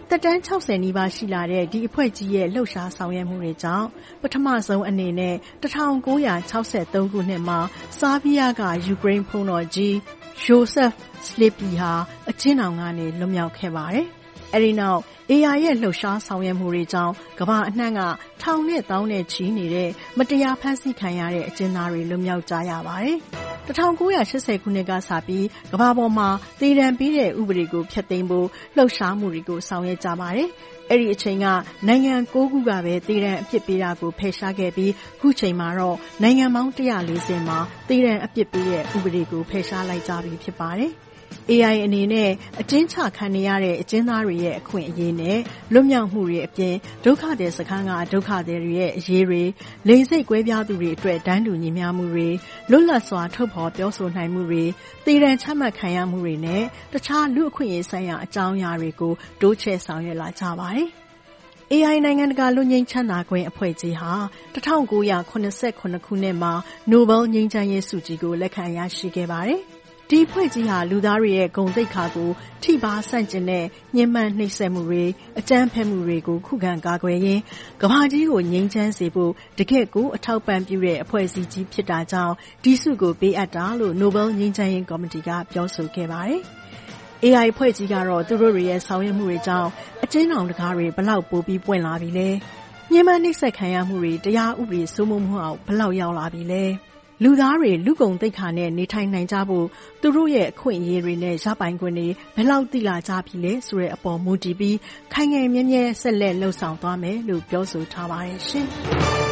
သက်တမ်း60နီးပါးရှိလာတဲ့ဒီအဖွဲ့ကြီးရဲ့လှုပ်ရှားဆောင်ရွက်မှုတွေကြောင့်ပထမဆုံးအနေနဲ့1963ခုနှစ်မှာဆာဗီးယားကယူကရိန်းဘုန်းတော်ကြီး Joseph Slepy ဟာအကျဉ်းထောင်ကနေလွတ်မြောက်ခဲ့ပါတယ်။အဲဒီနောက် AI ရဲ့လှုပ်ရှားဆောင်ရွက်မှုတွေကြောင့်ကမ္ဘာအနှံ့ကထောင်နဲ့သောင်းနဲ့ချီနေတဲ့မတရားဖမ်းဆီးခံရတဲ့အကျဉ်းသားတွေလွတ်မြောက်ကြရပါတယ်။1980ခုနှစ်ကစပြီးကမ္ဘာပေါ်မှာသေဒဏ်ပေးတဲ့ဥပဒေကိုဖျက်သိမ်းဖို့လှုပ်ရှားမှုတွေကိုဆောင်ရွက်ကြပါတယ်။အဲ့ဒီအချိန်ကနိုင်ငံ9ခုကပဲသေဒဏ်အပြစ်ပေးတာကိုဖယ်ရှားခဲ့ပြီးခုချိန်မှာတော့နိုင်ငံပေါင်း140မှာသေဒဏ်အပြစ်ပေးတဲ့ဥပဒေကိုဖယ်ရှားလိုက်ကြပြီဖြစ်ပါတယ်။ AI အနေနဲ့အကျဉ်းချခံနေရတဲ့အကျဉ်းသားတွေရဲ့အခွင့်အရေးနဲ့လွတ်မြောက်မှုတွေအပြင်ဒုက္ခသည်စခန်းကဒုက္ခသည်တွေရဲ့အရေးတွေလိင်စိတ်ကွဲပြားသူတွေအတွက်တန်းတူညီမျှမှုတွေလွတ်လပ်စွာထုတ်ဖော်ပြောဆိုနိုင်မှုတွေသေဒဏ်ချမှတ်ခံရမှုတွေနဲ့တခြားလူအခွင့်အရေးဆိုင်ရာအကြောင်းအရာတွေကိုတိုးချဲ့ဆောင်ရွက်လာကြပါတယ်။ AI နိုင်ငံတကာလွတ်ငြိမ်းချမ်းသာခွင့်အဖွဲ့ကြီးဟာ1989ခုနှစ်မှာနိုဘယ်ငြိမ်းချမ်းရေးဆုကြီးကိုလက်ခံရရှိခဲ့ပါတယ်။ဒီအဖွဲ့ကြီးဟာလူသားတွေရဲ့ဂုဏ်သိက္ခာကိုထိပါးဆန့်ကျင်တဲ့ညှဉ်းပန်းနှိပ်စက်မှုတွေအကြမ်းဖက်မှုတွေကိုခုခံကာကွယ်ရင်းကမ္ဘာကြီးကိုငြိမ်းချမ်းစေဖို့တကယ့်ကိုအထောက်ပံ့ပြုတဲ့အဖွဲ့အစည်းကြီးဖြစ်တာကြောင့်ဒီဆုကိုပေးအပ်တာလို့နိုဘယ်ငြိမ်းချမ်းရေးကော်မတီကပြောဆိုခဲ့ပါတယ်။ AI အဖွဲ့ကြီးကတော့သူတို့တွေရဲ့ဆောင်ရွက်မှုတွေကြောင့်အကျဉ်းထောင်တကားတွေဘလောက်ပိုပြီးပွင့်လာပြီလဲ။ညှဉ်းပန်းနှိပ်စက်ခံရမှုတွေတရားဥပဒေစိုးမိုးမှုအောင်ဘလောက်ရောက်လာပြီလဲ။လူသားတွေလူကုန်သိက္ခာနဲ့နေထိုင်နိုင်ကြဖို့သူတို့ရဲ့အခွင့်အရေးတွေနဲ့ရပိုင်ခွင့်တွေဘယ်လောက်သိလာကြပြီလဲဆိုတဲ့အပေါ်မူတည်ပြီးခိုင်ခိုင်မြဲမြဲဆက်လက်လှုပ်ဆောင်သွားမယ်လို့ပြောဆိုထားပါတယ်ရှင်။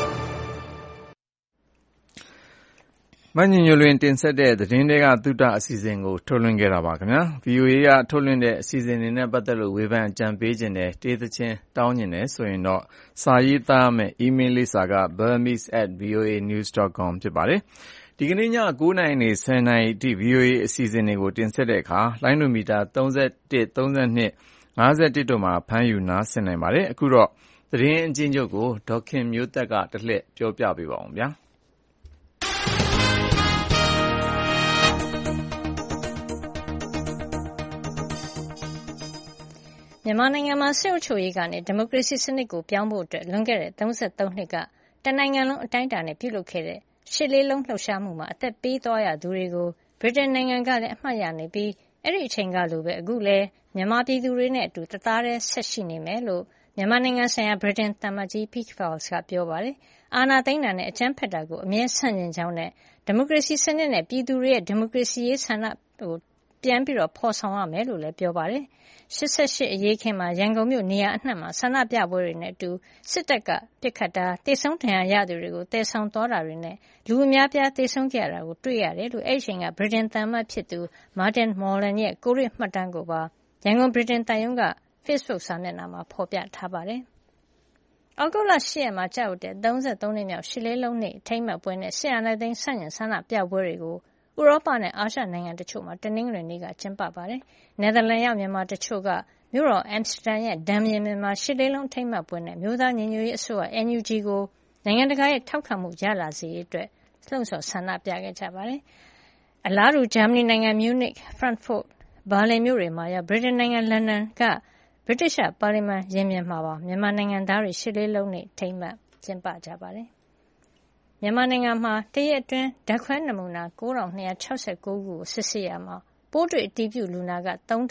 မညင်ညွလွင်တင်ဆက်တဲ့သတင်းတွေကသုတအစီအစဉ်ကိုထုတ်လွှင့်ခဲ့တာပါခင်ဗျာ။ VOA ကထုတ်လွှင့်တဲ့အစီအစဉ်တွေနဲ့ပတ်သက်လို့ဝေဖန်အကြံပေးခြင်းနဲ့တေးသချင်းတောင်းကျင်တယ်ဆိုရင်တော့စာရေးသားမယ် email လိပ်စာက burmese@voanews.com ဖြစ်ပါတယ်။ဒီကနေ့ည9:00နာရီနေ10:00နာရီအထိ VOA အစီအစဉ်တွေကိုတင်ဆက်တဲ့အခါလိုင်းဒိုမီတာ31 32 51တို့မှာဖမ်းယူနားဆင်နိုင်ပါတယ်။အခုတော့သတင်းအကျဉ်းချုပ်ကိုဒေါက်ခင်မျိုးသက်ကတလှည့်ပြောပြပေးပါဦးဗျာ။မြန်မာနိုင်ငံမှာစစ်အုပ်ချုပ်ရေးကနေဒီမိုကရေစီစနစ်ကိုပြောင်းဖို့အတွက်လွန်ခဲ့တဲ့33နှစ်ကတနိုင်ငံလုံးအတိုင်းအတာနဲ့ပြုလုပ်ခဲ့တဲ့ရှစ်လေးလုံးလှုပ်ရှားမှုမှာအသက်ပေးသွားရသူတွေကိုဗြိတိန်နိုင်ငံကလည်းအမှတ်ရနေပြီးအဲ့ဒီအချိန်ကလိုပဲအခုလည်းမြန်မာပြည်သူတွေနဲ့အတူတသားတည်းဆက်ရှိနေမယ်လို့မြန်မာနိုင်ငံဆိုင်ရာဗြိတိန်သံအမတ်ကြီး Pete Vales ကပြောပါတယ်။အာဏာသိမ်းတာနဲ့အကြမ်းဖက်တာကိုအမြဲဆန့်ကျင်ကြောင်းနဲ့ဒီမိုကရေစီစနစ်နဲ့ပြည်သူတွေရဲ့ဒီမိုကရေစီရေးဆန္ဒကိုပြန်ပြီးဖော်ဆောင်ရမယ်လို့လည်းပြောပါတယ်။88အရေးခင်းမှာရန်ကုန်မြို့နေရာအနှံ့မှာဆန္ဒပြပွဲတွေနဲ့အတူစစ်တပ်ကပစ်ခတ်တာတေဆုံးဒဏ်ရာရသူတွေကိုတည်ဆောင်သွားတာတွေနဲ့လူအများပြားတေဆုံးခဲ့ရတာကိုတွေ့ရတယ်လို့အဲ့ဒီအချိန်ကဗြိတိန်သံအမတ်ဖြစ်သူ Martin Molan ရဲ့ကိုရစ်မှတ်တမ်းကိုပါရန်ကုန်ဗြိတိန်သံရုံးက Facebook စာမျက်နှာမှာဖော်ပြထားပါတယ်။အောက်တိုဘာ8ရက်မှာကြာရောက်တဲ့33နှစ်မြောက်ရှစ်လေးလုံးနေ့အထိမ်းအမှတ်ပွဲနဲ့ဆရာနာသိန်းဆန့်ကျင်ဆန္ဒပြပွဲတွေကိုဥရောပနဲ့အာရှနိုင်ငံတချို့မှာတနင်္ဂနွေနေ့ကကျင်းပပါတယ်။နယ်သာလန်ရောက်မြန်မာတချို့ကမြို့တော်အမ်စတာဒမ်ရဲ့ဒမ်မြေမြင်မှာရှစ်လေးလုံးထိမ်းမှတ်ပွဲနဲ့မျိုးသားညီညွတ်ရေးအစိုးရ NUG ကိုနိုင်ငံတကာရဲ့ထောက်ခံမှုရလာစေရေးအတွက်လှုံ့ဆော်ဆန္ဒပြခဲ့ကြပါတယ်။အလားတူဂျာမနီနိုင်ငံမြူးနစ်၊ဖရန့်ဖို့၊ဘာလင်မြို့တွေမှာရောဗြိတိန်နိုင်ငံလန်ဒန်ကဗြိတိသျှပါလီမန်ရင်ပြင်မှာပါမြန်မာနိုင်ငံသားတွေရှစ်လေးလုံးနေ့ထိမ်းမှတ်ကျင်းပကြပါတယ်။မြန်မာနိုင်ငံမှာတရက်အတွင်းဓာတ်ခွဲနမူနာ9269ခုကိုစစ်ဆေးရမှာပိုးတွေ့အတည်ပြုလူနာက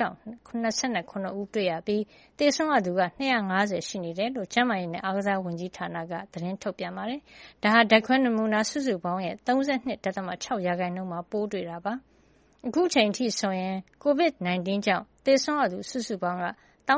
3029ဦးတွေ့ရပြီးသေဆုံးရသူက250ရှိနေတယ်လို့ကျန်းမာရေးနဲ့အားကစားဝန်ကြီးဌာနကသတင်းထုတ်ပြန်ပါတယ်။ဒါဟာဓာတ်ခွဲနမူနာစုစုပေါင်းရဲ့ 32.6% မှာပိုးတွေ့တာပါ။အခုချိန်ထိဆိုရင် COVID-19 ကြောင့်သေဆုံးရသူစုစုပေါင်းက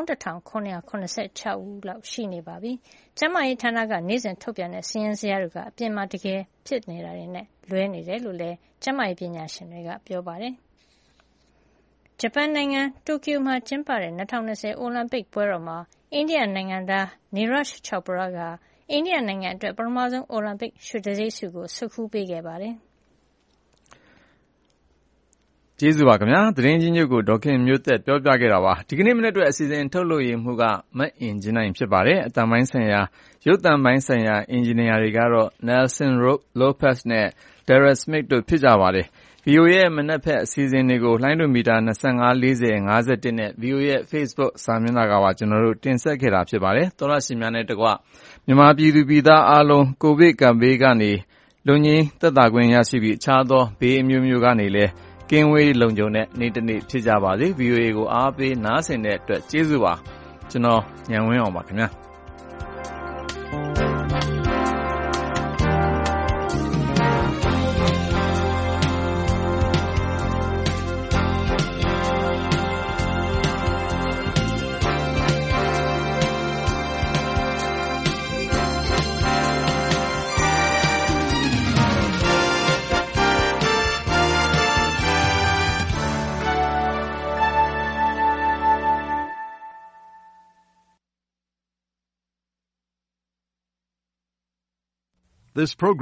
11786ဦးလောက်ရှိနေပါပြီ။ကျန်းမာရေးဌာနကနေ့စဉ်ထုတ်ပြန်တဲ့စာရင်းဇယားတွေကအပြင်မှာတကယ်ဖြစ်နေတာတွေနဲ့လွဲနေတယ်လို့လည်းကျန်းမာရေးပညာရှင်တွေကပြောပါတယ်။ဂျပန်နိုင်ငံတိုကျိုမှာကျင်းပတဲ့2020အိုလံပစ်ပွဲတော်မှာအိန္ဒိယနိုင်ငံသား Neeraj Chopra ကအိန္ဒိယနိုင်ငံအတွက်ပထမဆုံးအိုလံပစ်ရွှေတံဆိပ်ဆုကိုဆွတ်ခူးပေးခဲ့ပါတယ်။ကျေးဇူးပါခင်ဗျာသတင်းကြီးညွတ်ကိုဒေါခင်မျိုးသက်ပြောပြခဲ့တာပါဒီကနေ့မနေ့အတွက်အစီအစဉ်ထုတ်လို့ရမှုကမတ်အင်ဂျင်နိုင်ဖြစ်ပါတယ်အတန်ပိုင်းဆိုင်ရာရုပ်သံပိုင်းဆိုင်ရာအင်ဂျင်နီယာတွေကတော့ Nelson Lopez နဲ့ Derek Smith တို့ဖြစ်ကြပါတယ်VOA ရဲ့မနက်ဖက်အစီအစဉ်တွေကိုလှိုင်းဒိုမီတာ25 40 51နဲ့ VOA ရဲ့ Facebook စာမျက်နှာကပါကျွန်တော်တို့တင်ဆက်ခဲ့တာဖြစ်ပါတယ်သောရရှိများနဲ့တကွမြန်မာပြည်သူပြည်သားအားလုံးကိုဗစ်ကပ်ဘေးကနေလွန်ငင်းသက်သာခွင့်ရရှိပြီးအခြားသောဘေးအမျိုးမျိုးကနေလည်းကင်းဝေးလုံခြုံတဲ့နေ့တစ်နေ့ဖြစ်ကြပါစေ VOA ကိုအားပေးနားဆင်တဲ့အတွက်ကျေးဇူးပါကျွန်တော်ညံဝင်းအောင်ပါခင်ဗျာ This program